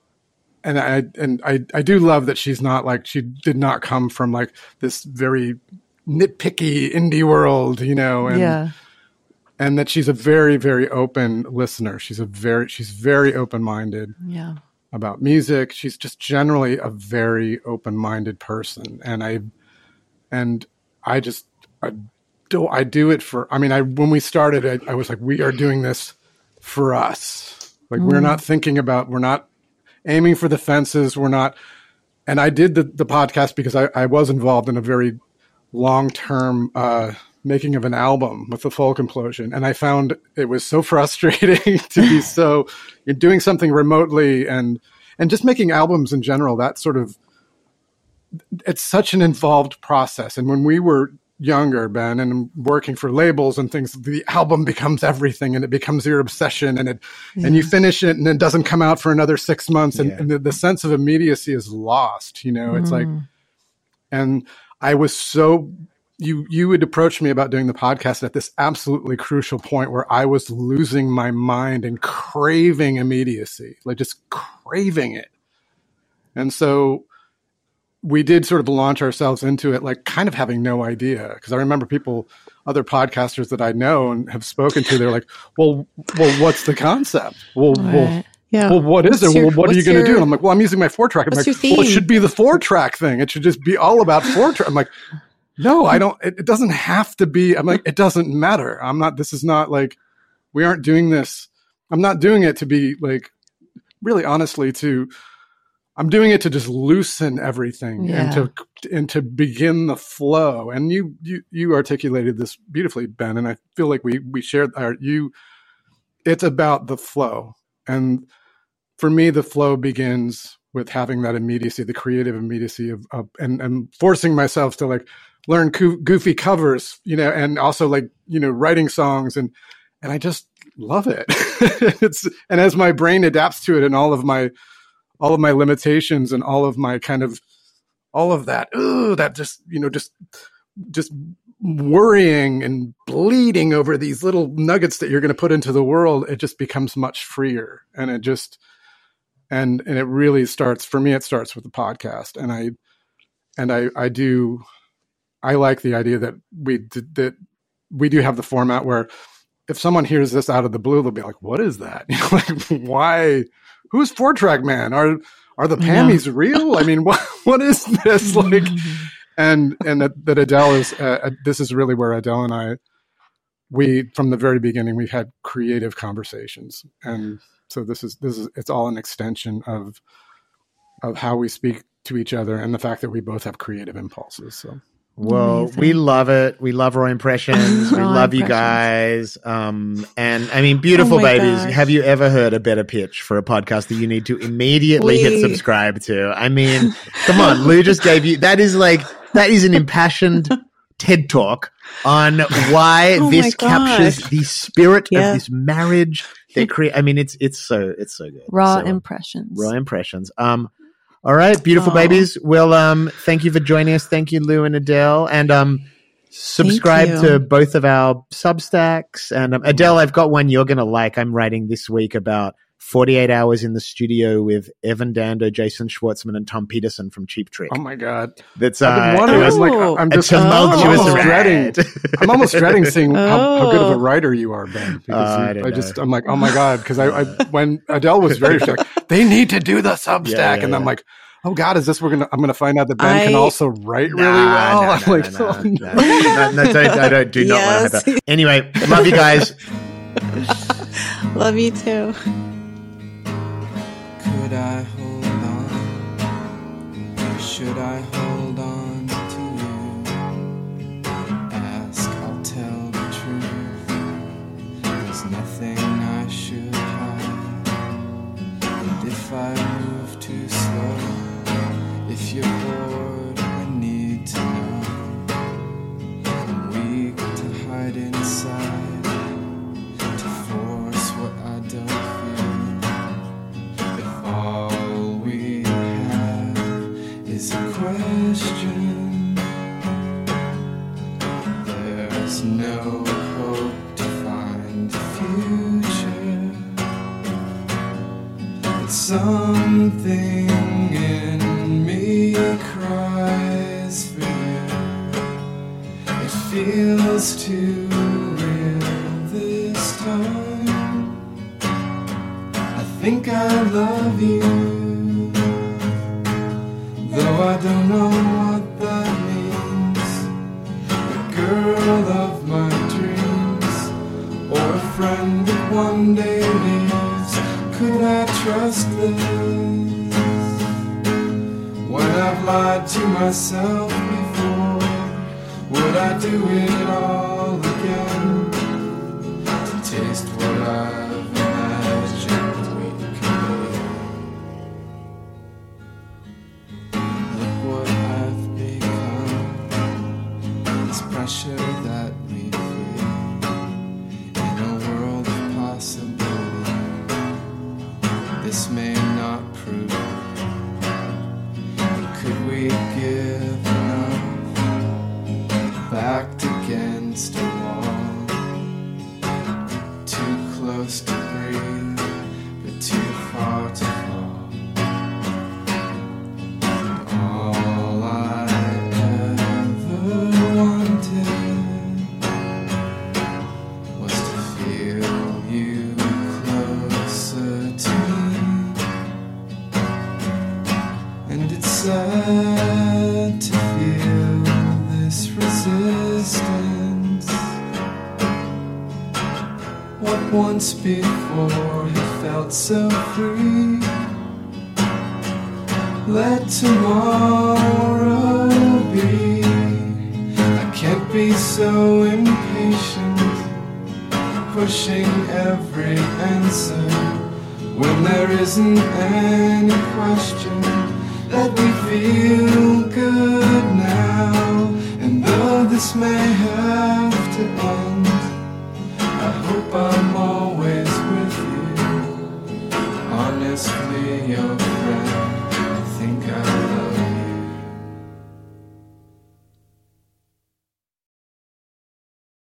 and I, and I, I do love that she's not like, she did not come from like this very nitpicky indie world, you know, and, yeah. And that she's a very, very open listener. She's a very, she's very open-minded yeah. about music. She's just generally a very open-minded person. And I, and I just, I do, I do it for, I mean, I, when we started, I, I was like, we are doing this for us. Like, mm. we're not thinking about, we're not aiming for the fences. We're not, and I did the, the podcast because I, I was involved in a very long-term, uh, making of an album with the Folk Implosion. And I found it was so frustrating to be so, you're doing something remotely and, and just making albums in general, that sort of, it's such an involved process. And when we were younger, Ben, and working for labels and things, the album becomes everything, and it becomes your obsession, and it, yeah. and you finish it and it doesn't come out for another six months. And, yeah. and the, the sense of immediacy is lost, you know, it's mm. like, and I was so, You you would approach me about doing the podcast at this absolutely crucial point where I was losing my mind and craving immediacy, like just craving it. And so we did sort of launch ourselves into it, like kind of having no idea. Because I remember people, other podcasters that I know and have spoken to, they're like, well, well, what's the concept? Well, right. well, yeah. well, what is what's it? Your, well, what are you going to do? And I'm like, well, I'm using my four track. I'm like, well, it should be the four track thing. It should just be all about four track. I'm like, no, I don't, it, it doesn't have to be. I'm like, it doesn't matter. I'm not, this is not like, we aren't doing this. I'm not doing it to be like, really honestly, to, I'm doing it to just loosen everything yeah. and to, and to begin the flow. And you, you, you articulated this beautifully, Ben. And I feel like we, we shared our, you, it's about the flow. And for me, the flow begins with having that immediacy, the creative immediacy of, of and, and forcing myself to like, learn goofy covers, you know, and also like, you know, writing songs, and, and I just love it. It's, and as my brain adapts to it and all of my, all of my limitations and all of my kind of, all of that, ooh, that just, you know, just, just worrying and bleeding over these little nuggets that you're going to put into the world, it just becomes much freer. And it just, and, and it really starts, for me, it starts with the podcast. And I, and I, I do, I like the idea that we that we do have the format where if someone hears this out of the blue, they'll be like, "What is that? You know, like, why? Who's Four Track Man? Are are the Pammies yeah. real? I mean, what what is this like?" and and that, that Adele is uh, this is really where Adele and I, we from the very beginning, we had creative conversations, and so this is this is it's all an extension of of how we speak to each other and the fact that we both have creative impulses. So. Well, amazing. We love it. We love Raw Impressions. We Raw love impressions. You guys. Um, and I mean, beautiful oh babies. gosh. Have you ever heard a better pitch for a podcast that you need to immediately we... hit subscribe to? I mean, come on. Lou just gave you, that is like, that is an impassioned TED Talk on why Oh this my captures gosh. the spirit Yeah. of this marriage. They create. I mean, it's it's so it's so good. Raw So, impressions. raw impressions. Um, all right, beautiful Aw. babies. Well, um, thank you for joining us. Thank you, Lou and Adele, and um, subscribe you. to both of our Substacks. And um, Adele, I've got one you're gonna like. I'm writing this week about forty-eight hours in the studio with Evan Dando, Jason Schwartzman, and Tom Peterson from Cheap Trick. Oh my god! That's I've uh, been wondering. it was I'm like, Oh. I'm a just tumultuous I'm almost ride. dreading. I'm almost dreading seeing how, how good of a Oh. writer you are, Ben. Because Uh, I you- don't I, know. just, I'm like, oh my god, because I, I when Adele was very she's like, they need to do the Substack, Yeah, yeah, and I'm yeah. like, oh god, is this we're gonna? I'm gonna find out that Ben can I- also write really Nah, well. nah, I'm nah, like, nah, oh, nah, no. nah. No, no, don't, I don't do not want to have Yes. that. Anyway, love you guys. Love you too. Could I hold on? Should I hold on to you? Ask, I'll tell the truth. There's nothing I should hide. And if I move too slow, if you're bored and need to know, I'm weak to hide inside, to force what I don't feel. If all we have is a question, there's no hope to find the future. But something in me cries for you. It feels too real this time. I think I love you, though I don't know what that means. The girl of my dreams, or a friend that one day leaves. Could I trust this? When I've lied to myself before, would I do it all again? To taste what I've imagined we could be. Look what I've become. This pressure that we feel in a world of possibility. This may not prove. Could we give enough? Backed against a wall, too close to breathe, but too far to fall. And all I ever wanted was to feel you closer to me. And it's sad to feel this resistance. What once before had felt so free, let tomorrow be. I can't be so impatient, pushing every answer when there isn't any question. That we feel good now, and though this may have to end,